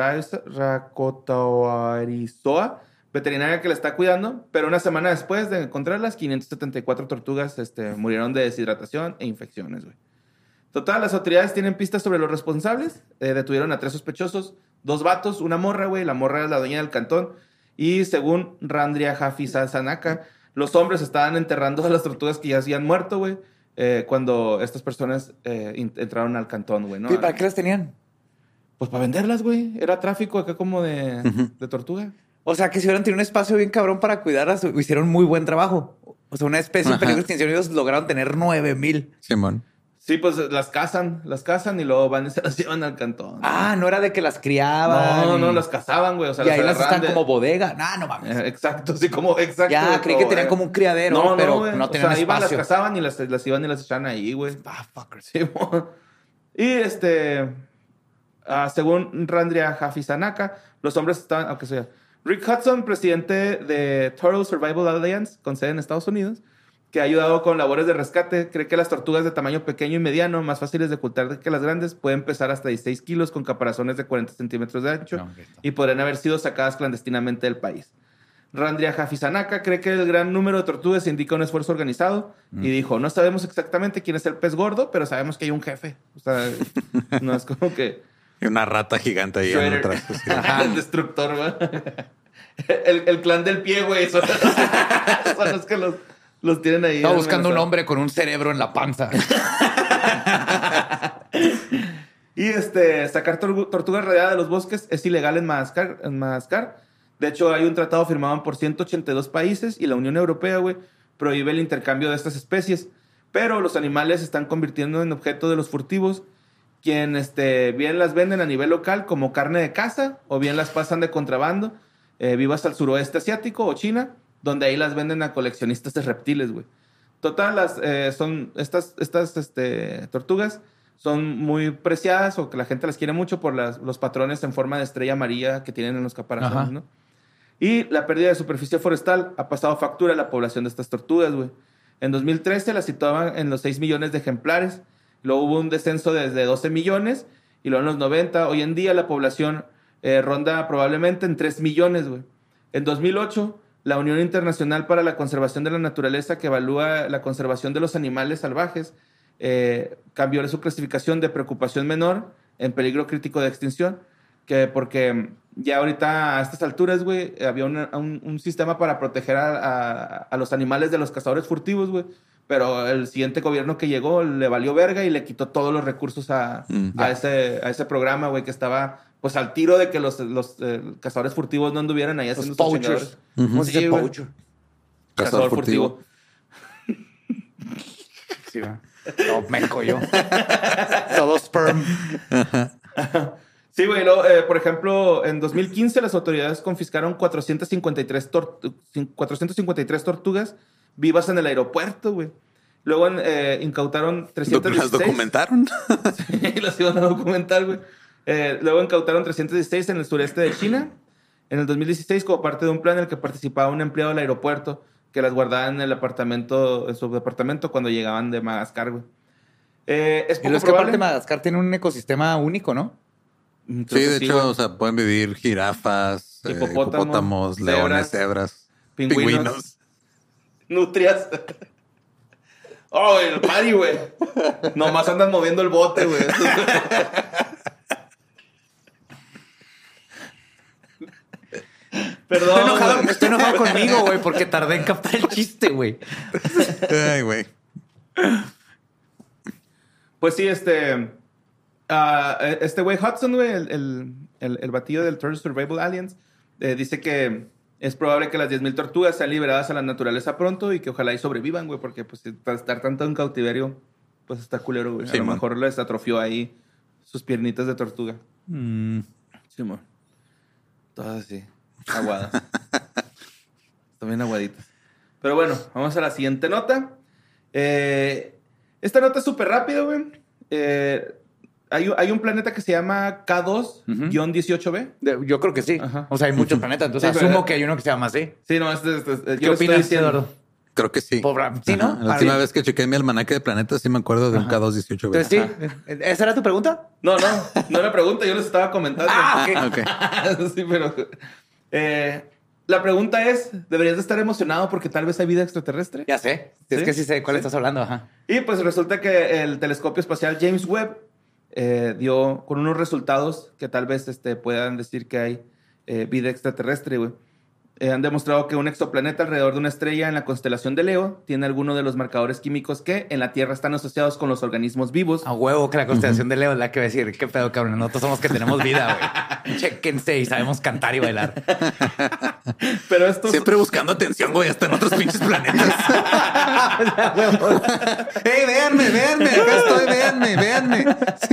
[SPEAKER 5] Rakotoarizoa, veterinaria que la está cuidando, pero una semana después de encontrarlas, 574 tortugas murieron de deshidratación e infecciones, güey. Total, las autoridades tienen pistas sobre los responsables. Detuvieron a 3 sospechosos, 2 vatos, una morra, güey. La morra es la dueña del cantón. Y según Randriajafisanaka, los hombres estaban enterrando a las tortugas que ya habían muerto, güey, cuando estas personas entraron al cantón, güey, ¿no?
[SPEAKER 3] ¿Y para qué las tenían?
[SPEAKER 5] Pues para venderlas, güey. Era tráfico acá como de tortuga.
[SPEAKER 3] O sea, que si hubieran tenido un espacio bien cabrón para cuidarlas, hicieron muy buen trabajo. O sea, una especie en peligro de extinción, ellos lograron tener 9,000.
[SPEAKER 6] Simón.
[SPEAKER 5] Sí, pues las cazan y luego van y se las llevan al cantón.
[SPEAKER 3] Ah, no era de que las criaban.
[SPEAKER 5] No, las cazaban, güey. O sea,
[SPEAKER 3] y ahí las
[SPEAKER 5] agarraban
[SPEAKER 3] están como bodega. No mames.
[SPEAKER 5] Exacto, sí, exacto.
[SPEAKER 3] Ya, creí que tenían como un criadero, pero no tenían espacio.
[SPEAKER 5] Iban, las cazaban y las iban y las echaban ahí, güey.
[SPEAKER 3] Ah, fuckers.
[SPEAKER 5] Sí, y según Randria Hafizanaka, los hombres estaban, aunque sea Rick Hudson, presidente de Turtle Survival Alliance, con sede en Estados Unidos, que ha ayudado con labores de rescate, cree que las tortugas de tamaño pequeño y mediano, más fáciles de ocultar que las grandes, pueden pesar hasta 16 kilos con caparazones de 40 centímetros de ancho y podrían haber sido sacadas clandestinamente del país. Randria Hafizanaka cree que el gran número de tortugas indica un esfuerzo organizado y dijo, no sabemos exactamente quién es el pez gordo, pero sabemos que hay un jefe. O sea, no es como que...
[SPEAKER 6] Y una rata gigante ahí en atrás.
[SPEAKER 5] El destructor, güey. El clan del pie, güey. Son los que los tienen ahí.
[SPEAKER 3] Estaba buscando un hombre con un cerebro en la panza.
[SPEAKER 5] Y sacar tortugas rodeadas de los bosques es ilegal en Madagascar. De hecho, hay un tratado firmado por 182 países y la Unión Europea, güey, prohíbe el intercambio de estas especies. Pero los animales se están convirtiendo en objeto de los furtivos, quien bien las venden a nivel local como carne de caza o bien las pasan de contrabando, vivas al suroeste asiático o China, donde ahí las venden a coleccionistas de reptiles, güey. Total, estas tortugas son muy preciadas o que la gente las quiere mucho por los patrones en forma de estrella amarilla que tienen en los caparazones, ¿no? Y la pérdida de superficie forestal ha pasado factura a la población de estas tortugas, güey. En 2013 las situaban en los 6 millones de ejemplares. Luego hubo un descenso desde 12 millones y luego en los 90. Hoy en día la población ronda probablemente en 3 millones, güey. En 2008, la Unión Internacional para la Conservación de la Naturaleza, que evalúa la conservación de los animales salvajes, cambió su clasificación de preocupación menor en peligro crítico de extinción, porque ya ahorita a estas alturas, güey, había un sistema para proteger a los animales de los cazadores furtivos, güey. Pero el siguiente gobierno que llegó le valió verga y le quitó todos los recursos a ese programa, güey, que estaba pues al tiro de que los cazadores furtivos no anduvieran ahí haciendo sus chingaderas.
[SPEAKER 3] ¿Cómo se dice poacher?
[SPEAKER 5] Cazador furtivo.
[SPEAKER 3] Sí, va. No, meco yo. Todo sperm.
[SPEAKER 5] Sí, güey. Por ejemplo, en 2015 las autoridades confiscaron 453 tortugas vivas en el aeropuerto, güey. Luego incautaron 316.
[SPEAKER 6] ¿Las documentaron?
[SPEAKER 5] Sí, las iban a documentar, güey. Luego incautaron 316 en el sureste de China. En el 2016, como parte de un plan en el que participaba un empleado del aeropuerto que las guardaba en su departamento cuando llegaban de Madagascar, güey. Es poco
[SPEAKER 3] y es que aparte Madagascar tiene un ecosistema único, ¿no?
[SPEAKER 6] Sí, de hecho, o sea, pueden vivir jirafas, hipopótamos, leones, cebras, pingüinos.
[SPEAKER 5] Nutrias. Oh, el party, güey. Nomás andan moviendo el bote, güey. Perdón.
[SPEAKER 3] Estoy enojado conmigo, güey, porque tardé en captar el chiste, güey.
[SPEAKER 6] Ay, güey.
[SPEAKER 5] Pues sí, este güey Hudson, güey, el batillo del Turtle Survival Alliance, dice que es probable que las 10,000 tortugas sean liberadas a la naturaleza pronto y que ojalá y sobrevivan, güey, porque pues estar tanto en cautiverio, pues está culero, güey. Sí, a lo mejor les atrofió ahí sus piernitas de tortuga. Sí, man. Todas así, aguadas. Están bien aguaditas. Pero bueno, vamos a la siguiente nota. Esta nota es súper rápido, güey. Hay un planeta que se llama K2-18b.
[SPEAKER 3] Yo creo que sí. Ajá. O sea, hay muchos planetas. Entonces asumo que hay uno que se llama así.
[SPEAKER 5] Sí, no,
[SPEAKER 3] ¿Qué opinas, Eduardo?
[SPEAKER 6] Creo que sí.
[SPEAKER 3] Sí, ¿no?
[SPEAKER 6] La última vez que chequé mi almanaque de planetas, sí me acuerdo de un K2-18b.
[SPEAKER 3] Entonces, sí. ¿Esa era tu pregunta?
[SPEAKER 5] No era pregunta. Yo les estaba comentando.
[SPEAKER 3] Okay.
[SPEAKER 5] Sí, pero... la pregunta es, ¿deberías de estar emocionado porque tal vez hay vida extraterrestre?
[SPEAKER 3] Ya sé. ¿Sí? Es que sí sé de cuál estás hablando. Ajá.
[SPEAKER 5] Y pues resulta que el telescopio espacial James Webb dio con unos resultados que tal vez puedan decir que hay vida extraterrestre, güey. Han demostrado que un exoplaneta alrededor de una estrella en la constelación de Leo tiene alguno de los marcadores químicos que en la Tierra están asociados con los organismos vivos.
[SPEAKER 3] A huevo que la constelación de Leo es la que va a decir, qué pedo, cabrón. Nosotros somos que tenemos vida, güey. Chéquense y sabemos cantar y bailar.
[SPEAKER 5] Pero estos...
[SPEAKER 6] Siempre buscando atención, güey, hasta en otros pinches planetas. ¡Ey, véanme! Acá estoy, véanme. Sí.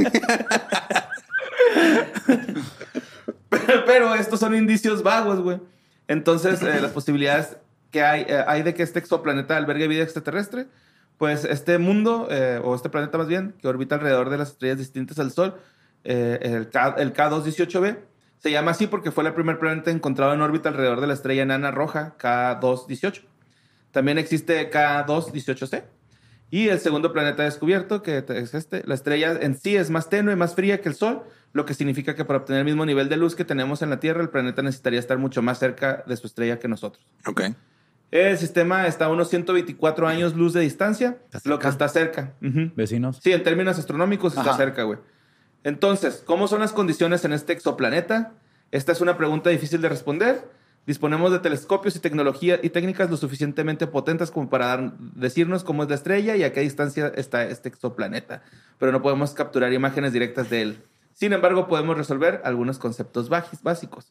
[SPEAKER 5] Pero estos son indicios vagos, güey. Entonces, las posibilidades que hay de que este exoplaneta albergue vida extraterrestre, pues este mundo, o este planeta más bien, que orbita alrededor de las estrellas distintas al Sol, el K2-18b, se llama así porque fue el primer planeta encontrado en órbita alrededor de la estrella enana roja K2-18. También existe K2-18c. Y el segundo planeta descubierto, que es la estrella en sí es más tenue, más fría que el Sol, lo que significa que para obtener el mismo nivel de luz que tenemos en la Tierra, el planeta necesitaría estar mucho más cerca de su estrella que nosotros.
[SPEAKER 6] Ok.
[SPEAKER 5] El sistema está a unos 124 años luz de distancia, lo que está cerca.
[SPEAKER 3] Vecinos.
[SPEAKER 5] Sí, en términos astronómicos está cerca, güey. Entonces, ¿cómo son las condiciones en este exoplaneta? Esta es una pregunta difícil de responder. Disponemos de telescopios y tecnología y técnicas lo suficientemente potentes como para decirnos cómo es la estrella y a qué distancia está este exoplaneta. Pero no podemos capturar imágenes directas de él. Sin embargo, podemos resolver algunos conceptos básicos.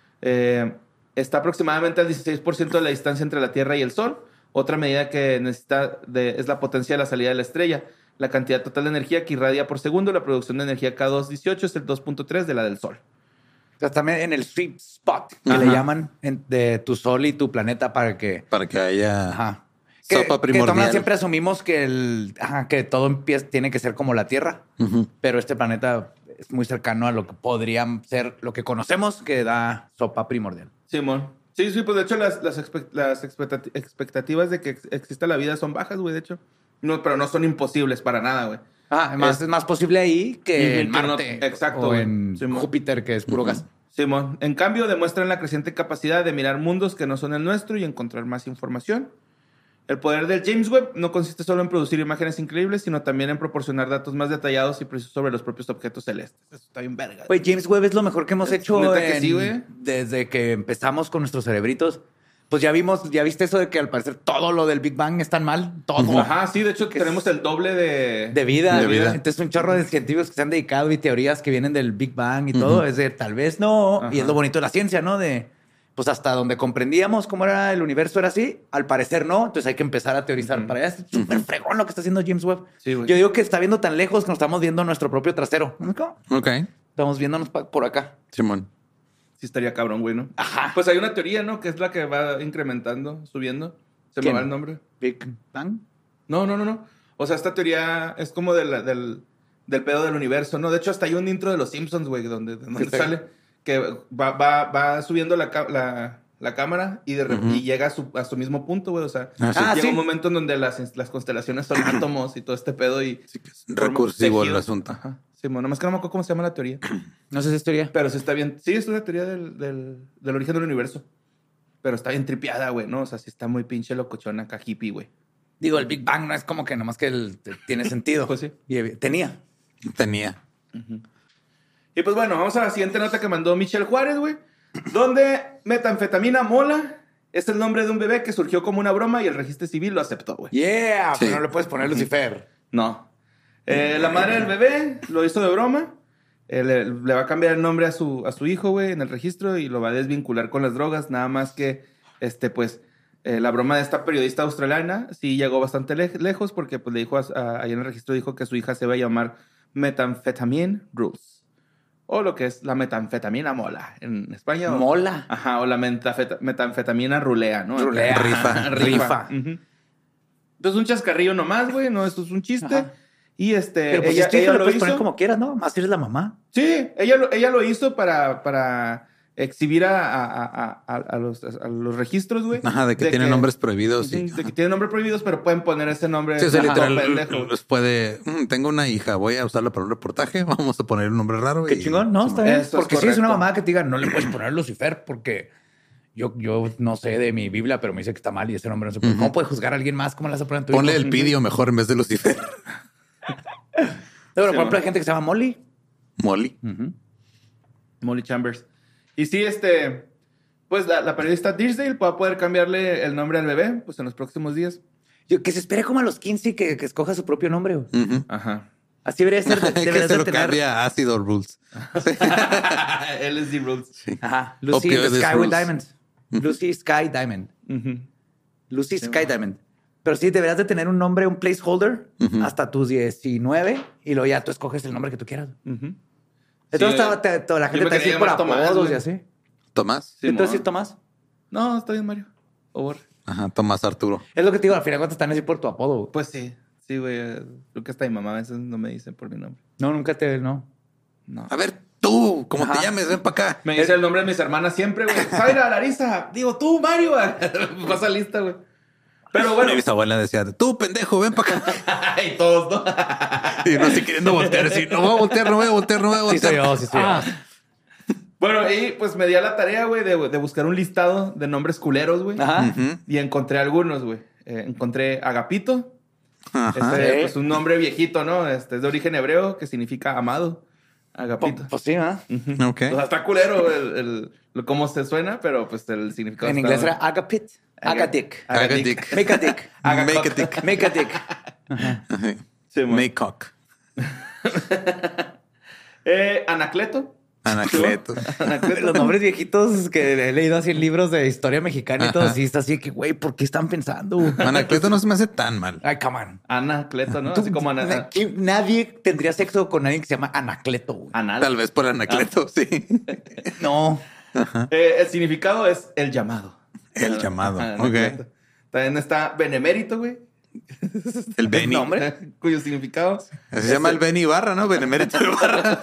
[SPEAKER 5] Está aproximadamente al 16% de la distancia entre la Tierra y el Sol. Otra medida que necesita es la potencia de la salida de la estrella. La cantidad total de energía que irradia por segundo. La producción de energía K2-18 es el 2.3 de la del Sol.
[SPEAKER 3] O sea, también en el sweet spot que le llaman de tu Sol y tu planeta para que
[SPEAKER 6] haya sopa
[SPEAKER 3] que
[SPEAKER 6] primordial.
[SPEAKER 3] Siempre asumimos que que todo tiene que ser como la Tierra, pero este planeta es muy cercano a lo que podría ser lo que conocemos que da sopa primordial.
[SPEAKER 5] Simón. Sí, pues de hecho las expectativas de que exista la vida son bajas, güey, de hecho. No, pero no son imposibles para nada, güey.
[SPEAKER 3] Además es más posible ahí que en Marte.
[SPEAKER 5] Exacto.
[SPEAKER 3] O en Júpiter, que es puro gas.
[SPEAKER 5] Simón. En cambio, demuestran la creciente capacidad de mirar mundos que no son el nuestro y encontrar más información. El poder del James Webb no consiste solo en producir imágenes increíbles, sino también en proporcionar datos más detallados y precisos sobre los propios objetos celestes. Eso está bien verga.
[SPEAKER 3] Güey, James Webb es lo mejor que hemos hecho
[SPEAKER 5] sí,
[SPEAKER 3] desde que empezamos con nuestros cerebritos. Pues ya viste eso de que al parecer todo lo del Big Bang es tan mal. Todo.
[SPEAKER 5] Ajá, sí, de hecho tenemos el doble de
[SPEAKER 3] vida. Entonces un chorro de científicos que se han dedicado y teorías que vienen del Big Bang y todo. Es de tal vez no. Y es lo bonito de la ciencia, ¿no? De pues hasta donde comprendíamos cómo era el universo era así, al parecer no. Entonces hay que empezar a teorizar para allá. Es súper fregón lo que está haciendo James Webb. Sí, yo digo que está viendo tan lejos que nos estamos viendo nuestro propio trasero.
[SPEAKER 6] Ok.
[SPEAKER 3] Estamos viéndonos por acá.
[SPEAKER 6] Simón.
[SPEAKER 5] Sí estaría cabrón, güey, ¿no?
[SPEAKER 3] Ajá.
[SPEAKER 5] Pues hay una teoría, ¿no? Que es la que va incrementando, subiendo. ¿Se me va el nombre?
[SPEAKER 3] ¿Big Bang?
[SPEAKER 5] No. O sea, esta teoría es como del pedo del universo, ¿no? De hecho, hasta hay un intro de Los Simpsons, güey, donde sale que va subiendo la cámara y llega a su mismo punto, güey. O sea, llega un momento en donde las constelaciones son átomos y todo este pedo y...
[SPEAKER 6] Sí, que es recursivo el asunto.
[SPEAKER 5] Ajá. Sí, bueno, nomás que no me acuerdo cómo se llama la teoría.
[SPEAKER 3] No sé si es teoría.
[SPEAKER 5] Pero sí está bien. Sí, es una teoría del origen del universo. Pero está bien tripeada, güey, ¿no? O sea, sí está muy pinche locochona acá, hippie, güey.
[SPEAKER 3] Digo, el Big Bang no es como que nomás que tiene sentido.
[SPEAKER 5] Pues sí.
[SPEAKER 3] Y tenía.
[SPEAKER 5] Y pues bueno, vamos a la siguiente nota que mandó Michelle Juárez, güey. Donde metanfetamina mola es el nombre de un bebé que surgió como una broma y el registro civil lo aceptó, güey.
[SPEAKER 3] Yeah, pero no le puedes poner Lucifer.
[SPEAKER 5] No. La madre del bebé lo hizo de broma. Le va a cambiar el nombre a su hijo, güey, en el registro y lo va a desvincular con las drogas. Nada más que, la broma de esta periodista australiana sí llegó bastante lejos porque pues, le dijo ahí en el registro dijo que su hija se iba a llamar Methamphetamine Rules. O lo que es la metanfetamina mola en España.
[SPEAKER 3] ¿Mola?
[SPEAKER 5] Ajá, o la metanfetamina rulea, ¿no?
[SPEAKER 3] Rulea. Rifa.
[SPEAKER 5] Entonces un chascarrillo nomás, güey. No, esto es un chiste. Ajá. Y
[SPEAKER 3] pero pues ella lo puedes poner como quieras, ¿no? Más si eres la mamá.
[SPEAKER 5] Sí, ella lo hizo para exhibir a los registros, güey.
[SPEAKER 6] Ajá, de que tienen nombres prohibidos.
[SPEAKER 5] Sí, de que tienen nombres prohibidos, pero pueden poner ese nombre.
[SPEAKER 6] Sí, literal, les puede... tengo una hija, voy a usarla para un reportaje. Vamos a poner un nombre raro.
[SPEAKER 3] Qué chingón, ¿no? Está bien. Porque si es una mamá que te diga, no le puedes poner Lucifer porque... Yo no sé de mi Biblia, pero me dice que está mal y ese nombre no se puede. ¿Cómo puede juzgar a alguien más? ¿Cómo le vas a poner a tu
[SPEAKER 6] Ponle el Pidio mejor en vez de Lucifer.
[SPEAKER 3] Pero por ejemplo, hay gente que se llama Molly.
[SPEAKER 6] Molly.
[SPEAKER 5] Molly Chambers. Y sí, Pues la periodista Tisdale va a poder cambiarle el nombre al bebé pues en los próximos días.
[SPEAKER 3] Que se espere como a los 15 y que escoja su propio nombre. Güey.
[SPEAKER 5] Ajá.
[SPEAKER 3] Así debería ser.
[SPEAKER 6] Que se lo cambia a Ácido Rules.
[SPEAKER 5] LSD Rules.
[SPEAKER 6] Sí.
[SPEAKER 3] Ajá. Lucy the
[SPEAKER 6] Opioides
[SPEAKER 3] Sky with
[SPEAKER 6] Rules.
[SPEAKER 3] Diamonds. Lucy Sky Diamond. Lucy Sky Diamond. Pero sí, deberías de tener un nombre, un placeholder hasta tus 19 y luego ya tú escoges el nombre que tú quieras. Entonces toda la gente te dice por apodos y así.
[SPEAKER 6] ¿Tomás?
[SPEAKER 3] ¿Te vas a decir Tomás?
[SPEAKER 5] No, está bien, Mario. Over.
[SPEAKER 6] Ajá, Tomás Arturo.
[SPEAKER 3] Es lo que te digo, al final cuando están así por tu apodo. Güey.
[SPEAKER 5] Pues sí. Sí, güey. Creo que hasta mi mamá a veces no me dice por mi nombre.
[SPEAKER 3] No, nunca te... No.
[SPEAKER 6] A ver, tú, ¿cómo te llames? Ven para acá.
[SPEAKER 5] Me dice el nombre de mis hermanas siempre, güey. Zaira, Larisa. Digo, tú, Mario. Pasa lista, güey. Pero bueno.
[SPEAKER 6] Mi bisabuela decía, tú, pendejo, ven para acá.
[SPEAKER 5] Y todos, ¿no?
[SPEAKER 6] Y no estoy queriendo voltear. Así, no voy a voltear, no voy a voltear, no voy a voltear.
[SPEAKER 3] Sí soy yo.
[SPEAKER 5] Bueno, y pues me di a la tarea, güey, de buscar un listado de nombres culeros, güey.
[SPEAKER 3] Ajá.
[SPEAKER 5] Y encontré algunos, güey. Encontré Agapito.
[SPEAKER 6] Ajá.
[SPEAKER 5] Pues un nombre viejito, ¿no? Es de origen hebreo que significa amado. Agapito.
[SPEAKER 3] Pues sí, ¿ah?
[SPEAKER 6] Ok.
[SPEAKER 5] O sea, está culero cómo se suena, pero pues el significado
[SPEAKER 3] En inglés era agapit. Agadic.
[SPEAKER 6] Agadic.
[SPEAKER 3] Make a dick.
[SPEAKER 6] Make a dick.
[SPEAKER 3] Make a dick.
[SPEAKER 5] Sí,
[SPEAKER 6] Make cock.
[SPEAKER 5] Anacleto.
[SPEAKER 6] Anacleto.
[SPEAKER 3] Los nombres viejitos que he leído así en libros de historia mexicana y todo así, está así que, güey, ¿por qué están pensando?
[SPEAKER 6] Anacleto no se me hace tan mal.
[SPEAKER 3] Ay, come on.
[SPEAKER 5] Anacleto, ¿no? Así como
[SPEAKER 3] Nadie tendría sexo con alguien que se llama Anacleto. Güey.
[SPEAKER 5] Anal.
[SPEAKER 6] Tal vez por Anacleto, sí.
[SPEAKER 3] No.
[SPEAKER 5] El significado es el llamado.
[SPEAKER 6] El llamado. Ok.
[SPEAKER 5] Anacleto. También está benemérito, güey.
[SPEAKER 6] El Beni.
[SPEAKER 3] nombre?
[SPEAKER 5] Cuyo significado
[SPEAKER 6] Se llama el Beni Ibarra, ¿no? Benemérito Ibarra.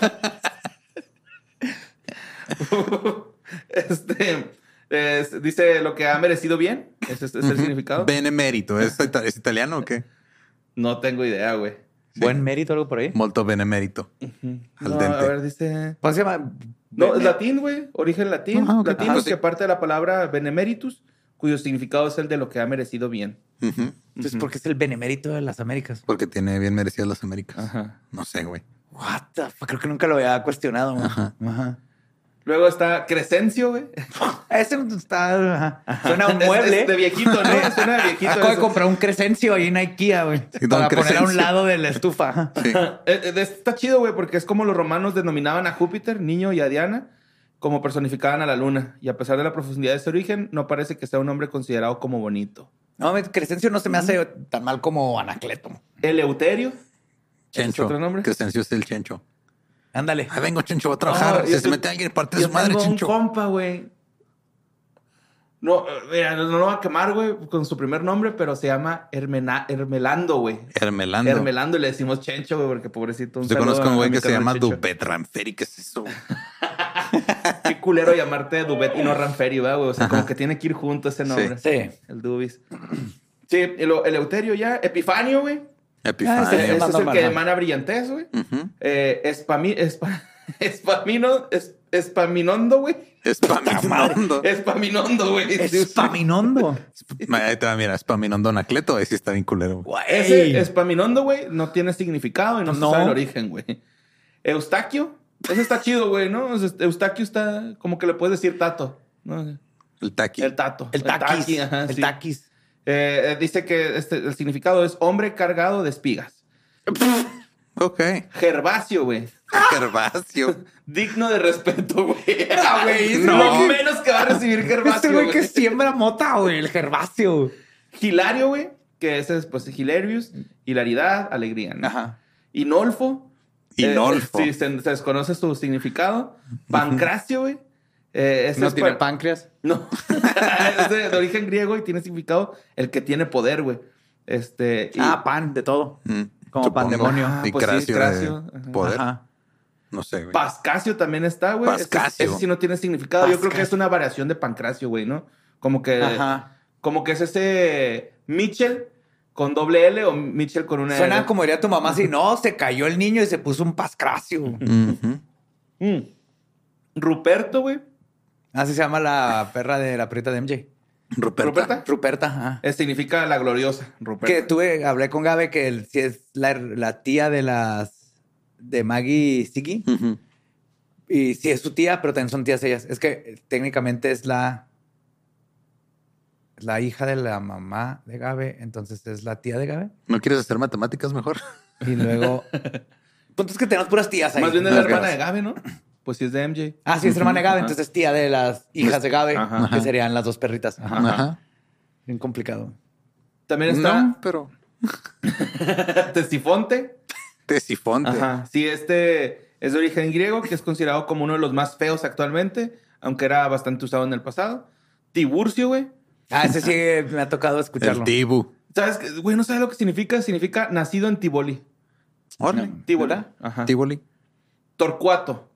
[SPEAKER 5] Dice lo que ha merecido bien. Ese es el significado.
[SPEAKER 6] Benemérito. ¿Es italiano o qué?
[SPEAKER 5] No tengo idea, güey.
[SPEAKER 3] Buen mérito, algo por ahí.
[SPEAKER 6] Molto benemérito. Al
[SPEAKER 5] No,
[SPEAKER 6] dente.
[SPEAKER 5] a ver, dice...
[SPEAKER 3] ¿Cómo se llama?
[SPEAKER 5] No, es latín, güey. Origen latín.
[SPEAKER 6] Ah, ok.
[SPEAKER 5] Latín,
[SPEAKER 6] Ah, sí.
[SPEAKER 5] que parte de la palabra benemeritus, cuyo significado es el de lo que ha merecido bien.
[SPEAKER 3] Entonces, ¿por qué es el benemérito de las Américas?
[SPEAKER 6] Porque tiene bien merecidas las Américas.
[SPEAKER 5] Ajá.
[SPEAKER 6] No sé, güey.
[SPEAKER 3] What the fuck? Creo que nunca lo había cuestionado. Güey. Ajá.
[SPEAKER 5] Luego está Crescencio, güey.
[SPEAKER 3] Ese está... ajá. Suena a un mueble.
[SPEAKER 5] Es de viejito, ¿no? Suena de viejito.
[SPEAKER 3] Acabo de
[SPEAKER 5] eso.
[SPEAKER 3] comprar un Crescencio ahí en IKEA, güey.
[SPEAKER 6] Sí, don
[SPEAKER 3] para poner a un
[SPEAKER 6] Crescencio.
[SPEAKER 3] lado de la estufa.
[SPEAKER 6] Sí.
[SPEAKER 5] Está chido, güey, porque es como los romanos denominaban a Júpiter, niño, y a Diana, como personificaban a la luna. Y a pesar de la profundidad de ese origen, no parece que sea un hombre considerado como bonito.
[SPEAKER 3] No, Crescencio no se me hace tan mal como Anacleto.
[SPEAKER 5] Eleuterio.
[SPEAKER 6] Chencho.
[SPEAKER 5] ¿Es otro nombre?
[SPEAKER 6] Crescencio es el Chencho.
[SPEAKER 3] Ándale.
[SPEAKER 6] Ah, vengo, Chencho, voy a trabajar.
[SPEAKER 5] yo
[SPEAKER 6] Si se mete alguien, parte de
[SPEAKER 5] yo
[SPEAKER 6] su madre,
[SPEAKER 5] tengo
[SPEAKER 6] Chencho.
[SPEAKER 5] un compa, güey. No, mira, no lo va a quemar, güey, con su primer nombre, pero se llama Hermelando, güey.
[SPEAKER 6] Hermelando.
[SPEAKER 5] Hermelando y le decimos Chencho, güey, porque pobrecito.
[SPEAKER 6] Yo conozco a un güey que se llama
[SPEAKER 5] Dubet.
[SPEAKER 6] Dubet Ranferi. ¿Qué es eso?
[SPEAKER 5] Qué culero llamarte Dubet y no Ranferi, ¿verdad, güey? O sea, como que tiene que ir junto ese nombre.
[SPEAKER 3] Sí.
[SPEAKER 5] El Dubis. Sí, Eleuterio ya. Epifanio, güey.
[SPEAKER 6] Epifanio.
[SPEAKER 3] ese
[SPEAKER 5] Ese es
[SPEAKER 3] más
[SPEAKER 5] el
[SPEAKER 3] normal,
[SPEAKER 5] que
[SPEAKER 3] ¿no?
[SPEAKER 5] emana brillantez, güey.
[SPEAKER 6] Ujú.
[SPEAKER 5] Espaminondo, güey.
[SPEAKER 6] Espaminondo.
[SPEAKER 5] Espaminondo, güey.
[SPEAKER 3] Espaminondo.
[SPEAKER 6] Ahí te va, mira, Espaminondo Anacleto. Ahí sí está bien culero. Güey.
[SPEAKER 5] Ese Espaminondo, güey, no tiene significado y no,
[SPEAKER 3] No.
[SPEAKER 5] se sabe el origen, güey. Eustaquio. Ese está chido, güey, ¿no? O sea, Eustaquio está como que le puedes decir tato, ¿no?
[SPEAKER 6] El Taqui.
[SPEAKER 5] El tato.
[SPEAKER 3] El taquis.
[SPEAKER 5] ajá,
[SPEAKER 3] El
[SPEAKER 5] sí.
[SPEAKER 3] taquis.
[SPEAKER 5] Dice que el significado es hombre cargado de espigas.
[SPEAKER 6] Ok.
[SPEAKER 5] Gervasio, güey.
[SPEAKER 6] Gervasio.
[SPEAKER 5] Digno de respeto, güey.
[SPEAKER 3] Ah, güey,
[SPEAKER 5] Es
[SPEAKER 3] no.
[SPEAKER 5] lo menos que va a recibir
[SPEAKER 3] Este
[SPEAKER 5] Gervasio,
[SPEAKER 3] güey
[SPEAKER 5] güey.
[SPEAKER 3] que siembra mota, güey. El Gervasio.
[SPEAKER 5] Hilario, güey. Que ese es, pues, Hilarious. Hilaridad, alegría, ¿no?
[SPEAKER 3] Ajá.
[SPEAKER 5] Inolfo.
[SPEAKER 6] Inolfo.
[SPEAKER 5] Sí, se desconoce su significado. Pancracio, güey. Ese
[SPEAKER 3] ¿No
[SPEAKER 5] es
[SPEAKER 3] tiene páncreas?
[SPEAKER 5] No. Es de origen griego y tiene significado el que tiene poder, güey.
[SPEAKER 3] Pan, de todo.
[SPEAKER 6] Mm,
[SPEAKER 3] Como
[SPEAKER 6] supongo.
[SPEAKER 3] pandemonio.
[SPEAKER 6] Y
[SPEAKER 5] pues sí,
[SPEAKER 6] Cracio
[SPEAKER 5] Cracio.
[SPEAKER 6] de
[SPEAKER 5] Ajá.
[SPEAKER 6] poder.
[SPEAKER 3] Ajá.
[SPEAKER 6] No sé, güey.
[SPEAKER 5] Pascasio también está, güey.
[SPEAKER 6] Pascasio.
[SPEAKER 5] Ese sí no tiene significado. Yo creo que
[SPEAKER 3] Pascasio.
[SPEAKER 5] es una variación de Pancracio, güey, ¿no? Como que es ese Mitchell con doble L o Mitchell con una
[SPEAKER 3] Suena
[SPEAKER 5] L.
[SPEAKER 3] como diría tu mamá así, no, se cayó el niño y se puso un pascracio.
[SPEAKER 6] Ujú.
[SPEAKER 5] Ruperto, güey.
[SPEAKER 3] Así se llama la perra de la perrita de MJ.
[SPEAKER 6] Ruperta.
[SPEAKER 3] Ruperta, ajá.
[SPEAKER 5] Significa la gloriosa, Ruperto.
[SPEAKER 3] Que hablé con Gabe que si es la tía de Maggie Siggy.
[SPEAKER 6] Ujú.
[SPEAKER 3] Y sí es su tía, pero también son tías ellas. Es que técnicamente es la la hija de la mamá de Gabe, entonces es la tía de Gabe.
[SPEAKER 6] ¿No quieres hacer matemáticas mejor?
[SPEAKER 3] Y luego... Punto es que tenemos puras tías ahí.
[SPEAKER 5] Más bien es la hermana de Gabe, ¿no? Pues sí es de MJ.
[SPEAKER 3] Ah, sí, es hermana de Gabe, entonces es tía de las hijas de Gabe,
[SPEAKER 5] Ajá.
[SPEAKER 3] que serían las 2 perritas.
[SPEAKER 6] Ajá.
[SPEAKER 3] Bien complicado.
[SPEAKER 5] También está
[SPEAKER 6] No, pero...
[SPEAKER 5] Tesifonte.
[SPEAKER 6] Tesifonte.
[SPEAKER 5] Ajá. Sí, este es de origen griego, que es considerado como uno de los más feos actualmente, aunque era bastante usado en el pasado. Tiburcio, güey.
[SPEAKER 3] Ah, ese sí me ha tocado escucharlo.
[SPEAKER 6] El Tibu.
[SPEAKER 5] ¿Sabes qué? Güey, no sabes lo que significa. Significa nacido en Tiboli.
[SPEAKER 6] Órale.
[SPEAKER 5] Tiboli. Ajá.
[SPEAKER 6] Tiboli.
[SPEAKER 5] Torcuato.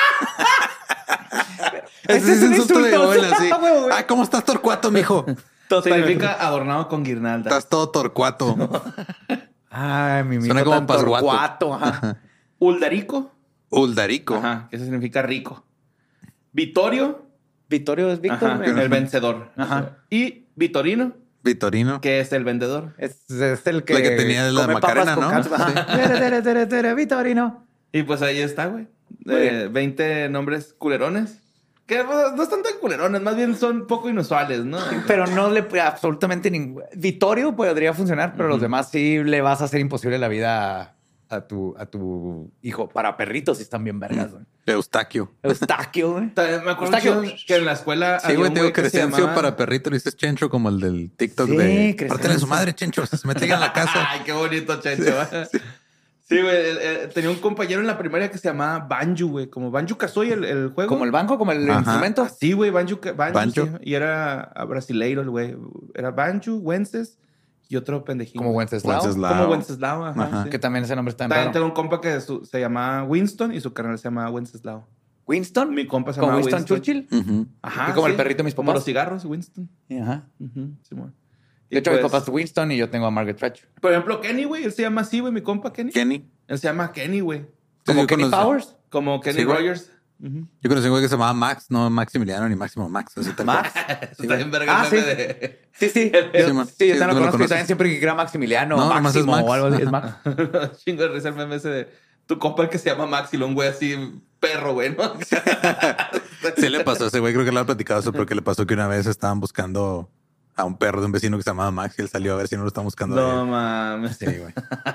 [SPEAKER 6] Ese es
[SPEAKER 3] un
[SPEAKER 6] insulto de
[SPEAKER 3] insulto.
[SPEAKER 6] abuela, sí.
[SPEAKER 3] Güey.
[SPEAKER 6] Ah, ¿cómo estás, Torcuato, mijo?
[SPEAKER 5] Significa adornado con guirnaldas.
[SPEAKER 6] Estás todo Torcuato.
[SPEAKER 3] Ay, mi
[SPEAKER 6] Suena
[SPEAKER 3] mijo
[SPEAKER 6] como
[SPEAKER 3] tan
[SPEAKER 6] pasguato.
[SPEAKER 3] torcuato, ajá.
[SPEAKER 5] Uldarico.
[SPEAKER 6] Uldarico.
[SPEAKER 5] Ajá, que eso significa rico. Vittorio.
[SPEAKER 3] Vittorio es Víctor.
[SPEAKER 5] Ajá,
[SPEAKER 3] güey.
[SPEAKER 5] el vencedor.
[SPEAKER 3] Ajá.
[SPEAKER 5] Y Vitorino,
[SPEAKER 6] Vitorino.
[SPEAKER 5] que es el vendedor.
[SPEAKER 3] Es el que...
[SPEAKER 6] La que tenía la
[SPEAKER 3] come
[SPEAKER 6] Macarena,
[SPEAKER 3] papas con
[SPEAKER 6] ¿no?
[SPEAKER 3] calza. Ajá. Tere, Vitorino.
[SPEAKER 5] Y pues ahí está, güey.
[SPEAKER 3] bien.
[SPEAKER 5] 20 nombres culerones. Que pues, no están tan culerones, más bien son poco inusuales, ¿no?
[SPEAKER 3] Pero no le absolutamente ningún... Vittorio podría funcionar, pero los demás sí le vas a hacer imposible la vida a tu hijo. Para perritos sí están bien vergas, güey.
[SPEAKER 6] Eustaquio.
[SPEAKER 3] Eustaquio, güey.
[SPEAKER 5] También me acuerdo
[SPEAKER 3] Eustaquio.
[SPEAKER 5] que en la escuela
[SPEAKER 6] Sí,
[SPEAKER 5] había
[SPEAKER 6] güey,
[SPEAKER 5] un
[SPEAKER 6] te digo
[SPEAKER 5] güey que se
[SPEAKER 6] Crescencio
[SPEAKER 5] llamaba-
[SPEAKER 6] para perrito. Le dices Chencho como el del TikTok
[SPEAKER 3] Sí,
[SPEAKER 6] de...
[SPEAKER 3] Crescencio.
[SPEAKER 6] Pártele a su madre, Chencho. Se mete en la casa.
[SPEAKER 5] Ay, qué bonito, Chencho. Sí, güey. Tenía un compañero en la primaria que se llamaba Banjo, güey. Como Banjo Kazooie, el juego.
[SPEAKER 3] Como el banco, como el
[SPEAKER 6] Ajá.
[SPEAKER 3] instrumento.
[SPEAKER 5] Sí, güey, Banjo.
[SPEAKER 6] Banjo.
[SPEAKER 5] Sí. Y era brasileiro, el güey. Era Banjo, Wences y otro pendejín.
[SPEAKER 3] Como
[SPEAKER 5] güey.
[SPEAKER 3] Wenceslao.
[SPEAKER 6] Wenceslao.
[SPEAKER 5] Como Wenceslao, ajá.
[SPEAKER 6] Ajá.
[SPEAKER 5] Sí.
[SPEAKER 3] Que también ese nombre está en
[SPEAKER 5] También
[SPEAKER 3] raro.
[SPEAKER 5] tengo un compa que se llamaba Winston y su carnal se llamaba Wenceslao.
[SPEAKER 3] Winston.
[SPEAKER 5] Mi compa se
[SPEAKER 3] Como
[SPEAKER 5] llamaba
[SPEAKER 3] Winston Churchill.
[SPEAKER 6] Ujú.
[SPEAKER 5] Ajá.
[SPEAKER 3] Y como el perrito de mis
[SPEAKER 5] Como
[SPEAKER 3] papás.
[SPEAKER 5] los cigarros, Winston.
[SPEAKER 3] Ajá.
[SPEAKER 5] Ujú, Simón.
[SPEAKER 3] De hecho,
[SPEAKER 5] Y
[SPEAKER 3] mis
[SPEAKER 5] pues,
[SPEAKER 3] papás Winston y yo tengo a Margaret Thatcher.
[SPEAKER 5] Por ejemplo, Kenny, güey. Él se llama así, güey, mi compa Kenny.
[SPEAKER 6] Kenny.
[SPEAKER 5] Él se llama Kenny, güey.
[SPEAKER 3] Como
[SPEAKER 6] yo
[SPEAKER 3] Kenny
[SPEAKER 6] conocí-
[SPEAKER 3] Powers.
[SPEAKER 5] Como Kenny
[SPEAKER 6] Sí, güey.
[SPEAKER 5] Rogers. Ujú.
[SPEAKER 6] Yo conocí un güey que se llamaba Max, no Maximiliano ni Máximo Max. Así tal cual.
[SPEAKER 3] Max.
[SPEAKER 5] Está bien verga
[SPEAKER 3] Ah,
[SPEAKER 5] el
[SPEAKER 3] sí.
[SPEAKER 5] meme de...
[SPEAKER 3] Sí, sí.
[SPEAKER 6] Sí, man.
[SPEAKER 3] Yo
[SPEAKER 6] Sí,
[SPEAKER 3] también
[SPEAKER 6] ¿tú
[SPEAKER 3] lo
[SPEAKER 6] lo
[SPEAKER 3] conozco. Y
[SPEAKER 6] conoces?
[SPEAKER 3] también siempre que era Maximiliano
[SPEAKER 6] No,
[SPEAKER 3] o
[SPEAKER 6] nomás es
[SPEAKER 3] Máximo
[SPEAKER 6] Max.
[SPEAKER 3] o algo así. Es
[SPEAKER 6] Ajá.
[SPEAKER 3] Max.
[SPEAKER 5] Chingo de risa el meme ese de tu compa el que se llama Max y un güey así perro, güey, ¿no?
[SPEAKER 6] Sí le pasó a ese güey, creo que le había platicado eso, pero que le pasó que una vez estaban buscando a un perro de un vecino que se llamaba Max y él salió a ver si no lo estaban buscando.
[SPEAKER 5] No
[SPEAKER 6] a él.
[SPEAKER 5] mames.
[SPEAKER 6] Sí, güey.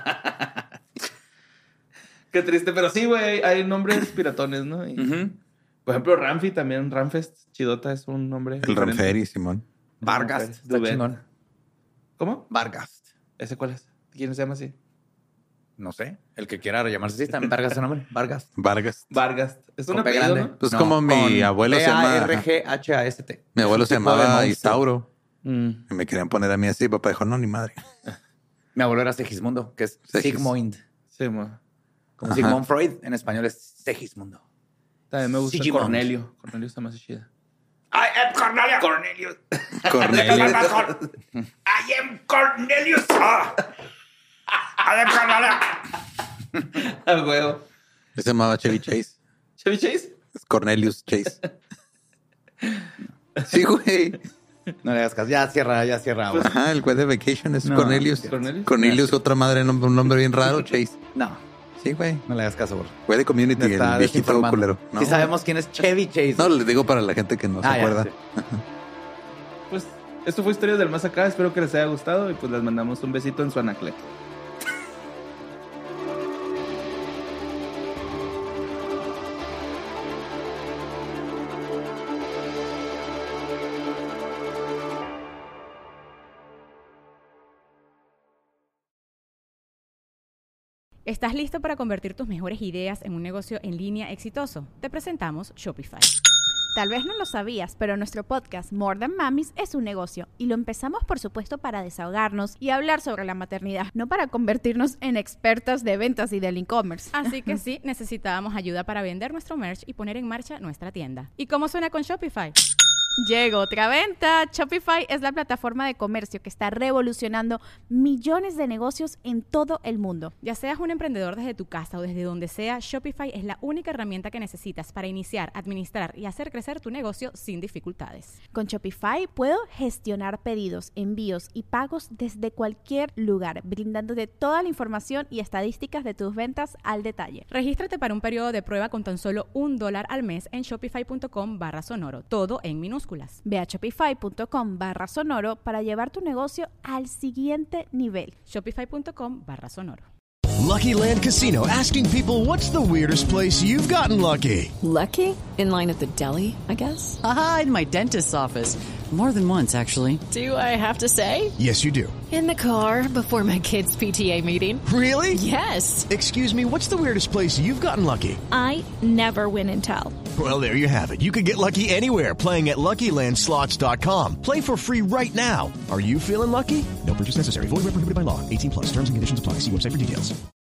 [SPEAKER 5] Qué triste, pero sí, güey, hay nombres piratones, ¿no? Y, por ejemplo, Ramfi también, Ramfest Chidota es un nombre.
[SPEAKER 6] El
[SPEAKER 5] diferente.
[SPEAKER 6] Ramferi, Simón.
[SPEAKER 3] Vargas. Está
[SPEAKER 5] Dubé.
[SPEAKER 3] chingón.
[SPEAKER 5] ¿Cómo?
[SPEAKER 3] Vargas.
[SPEAKER 5] ¿Ese cuál es? ¿Quién se llama así?
[SPEAKER 3] No sé. El que quiera llamarse así, también Vargas ese nombre. Vargas.
[SPEAKER 6] Vargas.
[SPEAKER 5] Vargas. Es un
[SPEAKER 3] Con P
[SPEAKER 5] apellido,
[SPEAKER 3] grande.
[SPEAKER 5] ¿no?
[SPEAKER 6] Pues
[SPEAKER 3] No,
[SPEAKER 6] como mi
[SPEAKER 3] con
[SPEAKER 6] abuelo se llama...
[SPEAKER 3] Varghast.
[SPEAKER 6] Mi abuelo se
[SPEAKER 3] Es un tipo de
[SPEAKER 6] llamaba
[SPEAKER 3] monstruo.
[SPEAKER 6] Isauro.
[SPEAKER 5] Mm.
[SPEAKER 6] Y me querían poner a mí así. Papá dijo, no, ni madre.
[SPEAKER 3] Mi abuelo era Segismundo, que es Sigmund.
[SPEAKER 5] Sí, mo.
[SPEAKER 3] Como
[SPEAKER 6] Ajá.
[SPEAKER 3] Sigmund Freud, en español es Segismundo.
[SPEAKER 5] También me gusta
[SPEAKER 3] Sigmund.
[SPEAKER 5] Cornelio. Cornelio está más chida.
[SPEAKER 3] I am Cornelius. Cornelius.
[SPEAKER 6] Cornelio.
[SPEAKER 3] I am Cornelius. I am Cornelius.
[SPEAKER 5] Al huevo.
[SPEAKER 6] Se llamaba Chevy Chase.
[SPEAKER 5] ¿Chevy Chase?
[SPEAKER 6] Es Cornelius Chase. Sí, güey.
[SPEAKER 3] No le hagas caso. Ya cierra, güey.
[SPEAKER 6] Ajá, el güey de Vacation es
[SPEAKER 3] No,
[SPEAKER 6] Cornelius.
[SPEAKER 5] Cornelius.
[SPEAKER 6] Cornelius, otra madre, un nombre bien raro, Chase.
[SPEAKER 3] No,
[SPEAKER 6] Sí, güey.
[SPEAKER 3] no le hagas caso, güey.
[SPEAKER 6] Güey de Community,
[SPEAKER 3] Me está
[SPEAKER 6] el viejito
[SPEAKER 3] desinformando.
[SPEAKER 6] culero. No,
[SPEAKER 3] Sí sabemos quién es Chevy Chase.
[SPEAKER 6] No, les digo para la gente que no se
[SPEAKER 3] ya,
[SPEAKER 6] acuerda.
[SPEAKER 3] sí.
[SPEAKER 5] Pues esto fue Historias del Más Acá. Espero que les haya gustado y pues les mandamos un besito en su anacleto.
[SPEAKER 1] ¿Estás listo para convertir tus mejores ideas en un negocio en línea exitoso? Te presentamos Shopify.
[SPEAKER 2] Tal vez no lo sabías, pero nuestro podcast More Than Mamis es un negocio y lo empezamos por supuesto para desahogarnos y hablar sobre la maternidad, no para convertirnos en expertas de ventas y del e-commerce.
[SPEAKER 1] Así que sí, necesitábamos ayuda para vender nuestro merch y poner en marcha nuestra tienda. ¿Y cómo suena con Shopify?
[SPEAKER 2] Llegó otra venta. Shopify es la plataforma de comercio que está revolucionando millones de negocios en todo el mundo.
[SPEAKER 1] Ya seas un emprendedor desde tu casa o desde donde sea, Shopify es la única herramienta que necesitas para iniciar, administrar y hacer crecer tu negocio sin dificultades.
[SPEAKER 2] Con Shopify puedo gestionar pedidos, envíos y pagos desde cualquier lugar, brindándote toda la información y estadísticas de tus ventas al detalle.
[SPEAKER 1] Regístrate para un periodo de prueba con tan solo $1 al mes en shopify.com/sonoro. Todo en minúsculas. minúsculas.
[SPEAKER 2] Ve a shopify.com/sonoro para llevar tu negocio al siguiente nivel.
[SPEAKER 1] Shopify.com/sonoro.
[SPEAKER 10] Lucky Land Casino, asking people, what's the weirdest place you've gotten lucky?
[SPEAKER 11] Lucky? In line at the deli, I guess?
[SPEAKER 12] Aha, in my dentist's office. More than once, actually.
[SPEAKER 11] Do I have to say?
[SPEAKER 10] Yes, you do.
[SPEAKER 11] In the car before my kids' PTA meeting.
[SPEAKER 10] Really?
[SPEAKER 11] Yes.
[SPEAKER 10] Excuse me, what's the weirdest place you've gotten lucky?
[SPEAKER 13] I never win and tell.
[SPEAKER 10] Well, there you have it. You can get lucky anywhere, playing at LuckyLandSlots.com. Play for free right now. Are you feeling lucky? No purchase necessary. Void where prohibited by law. 18+. Terms and conditions apply. See website for details.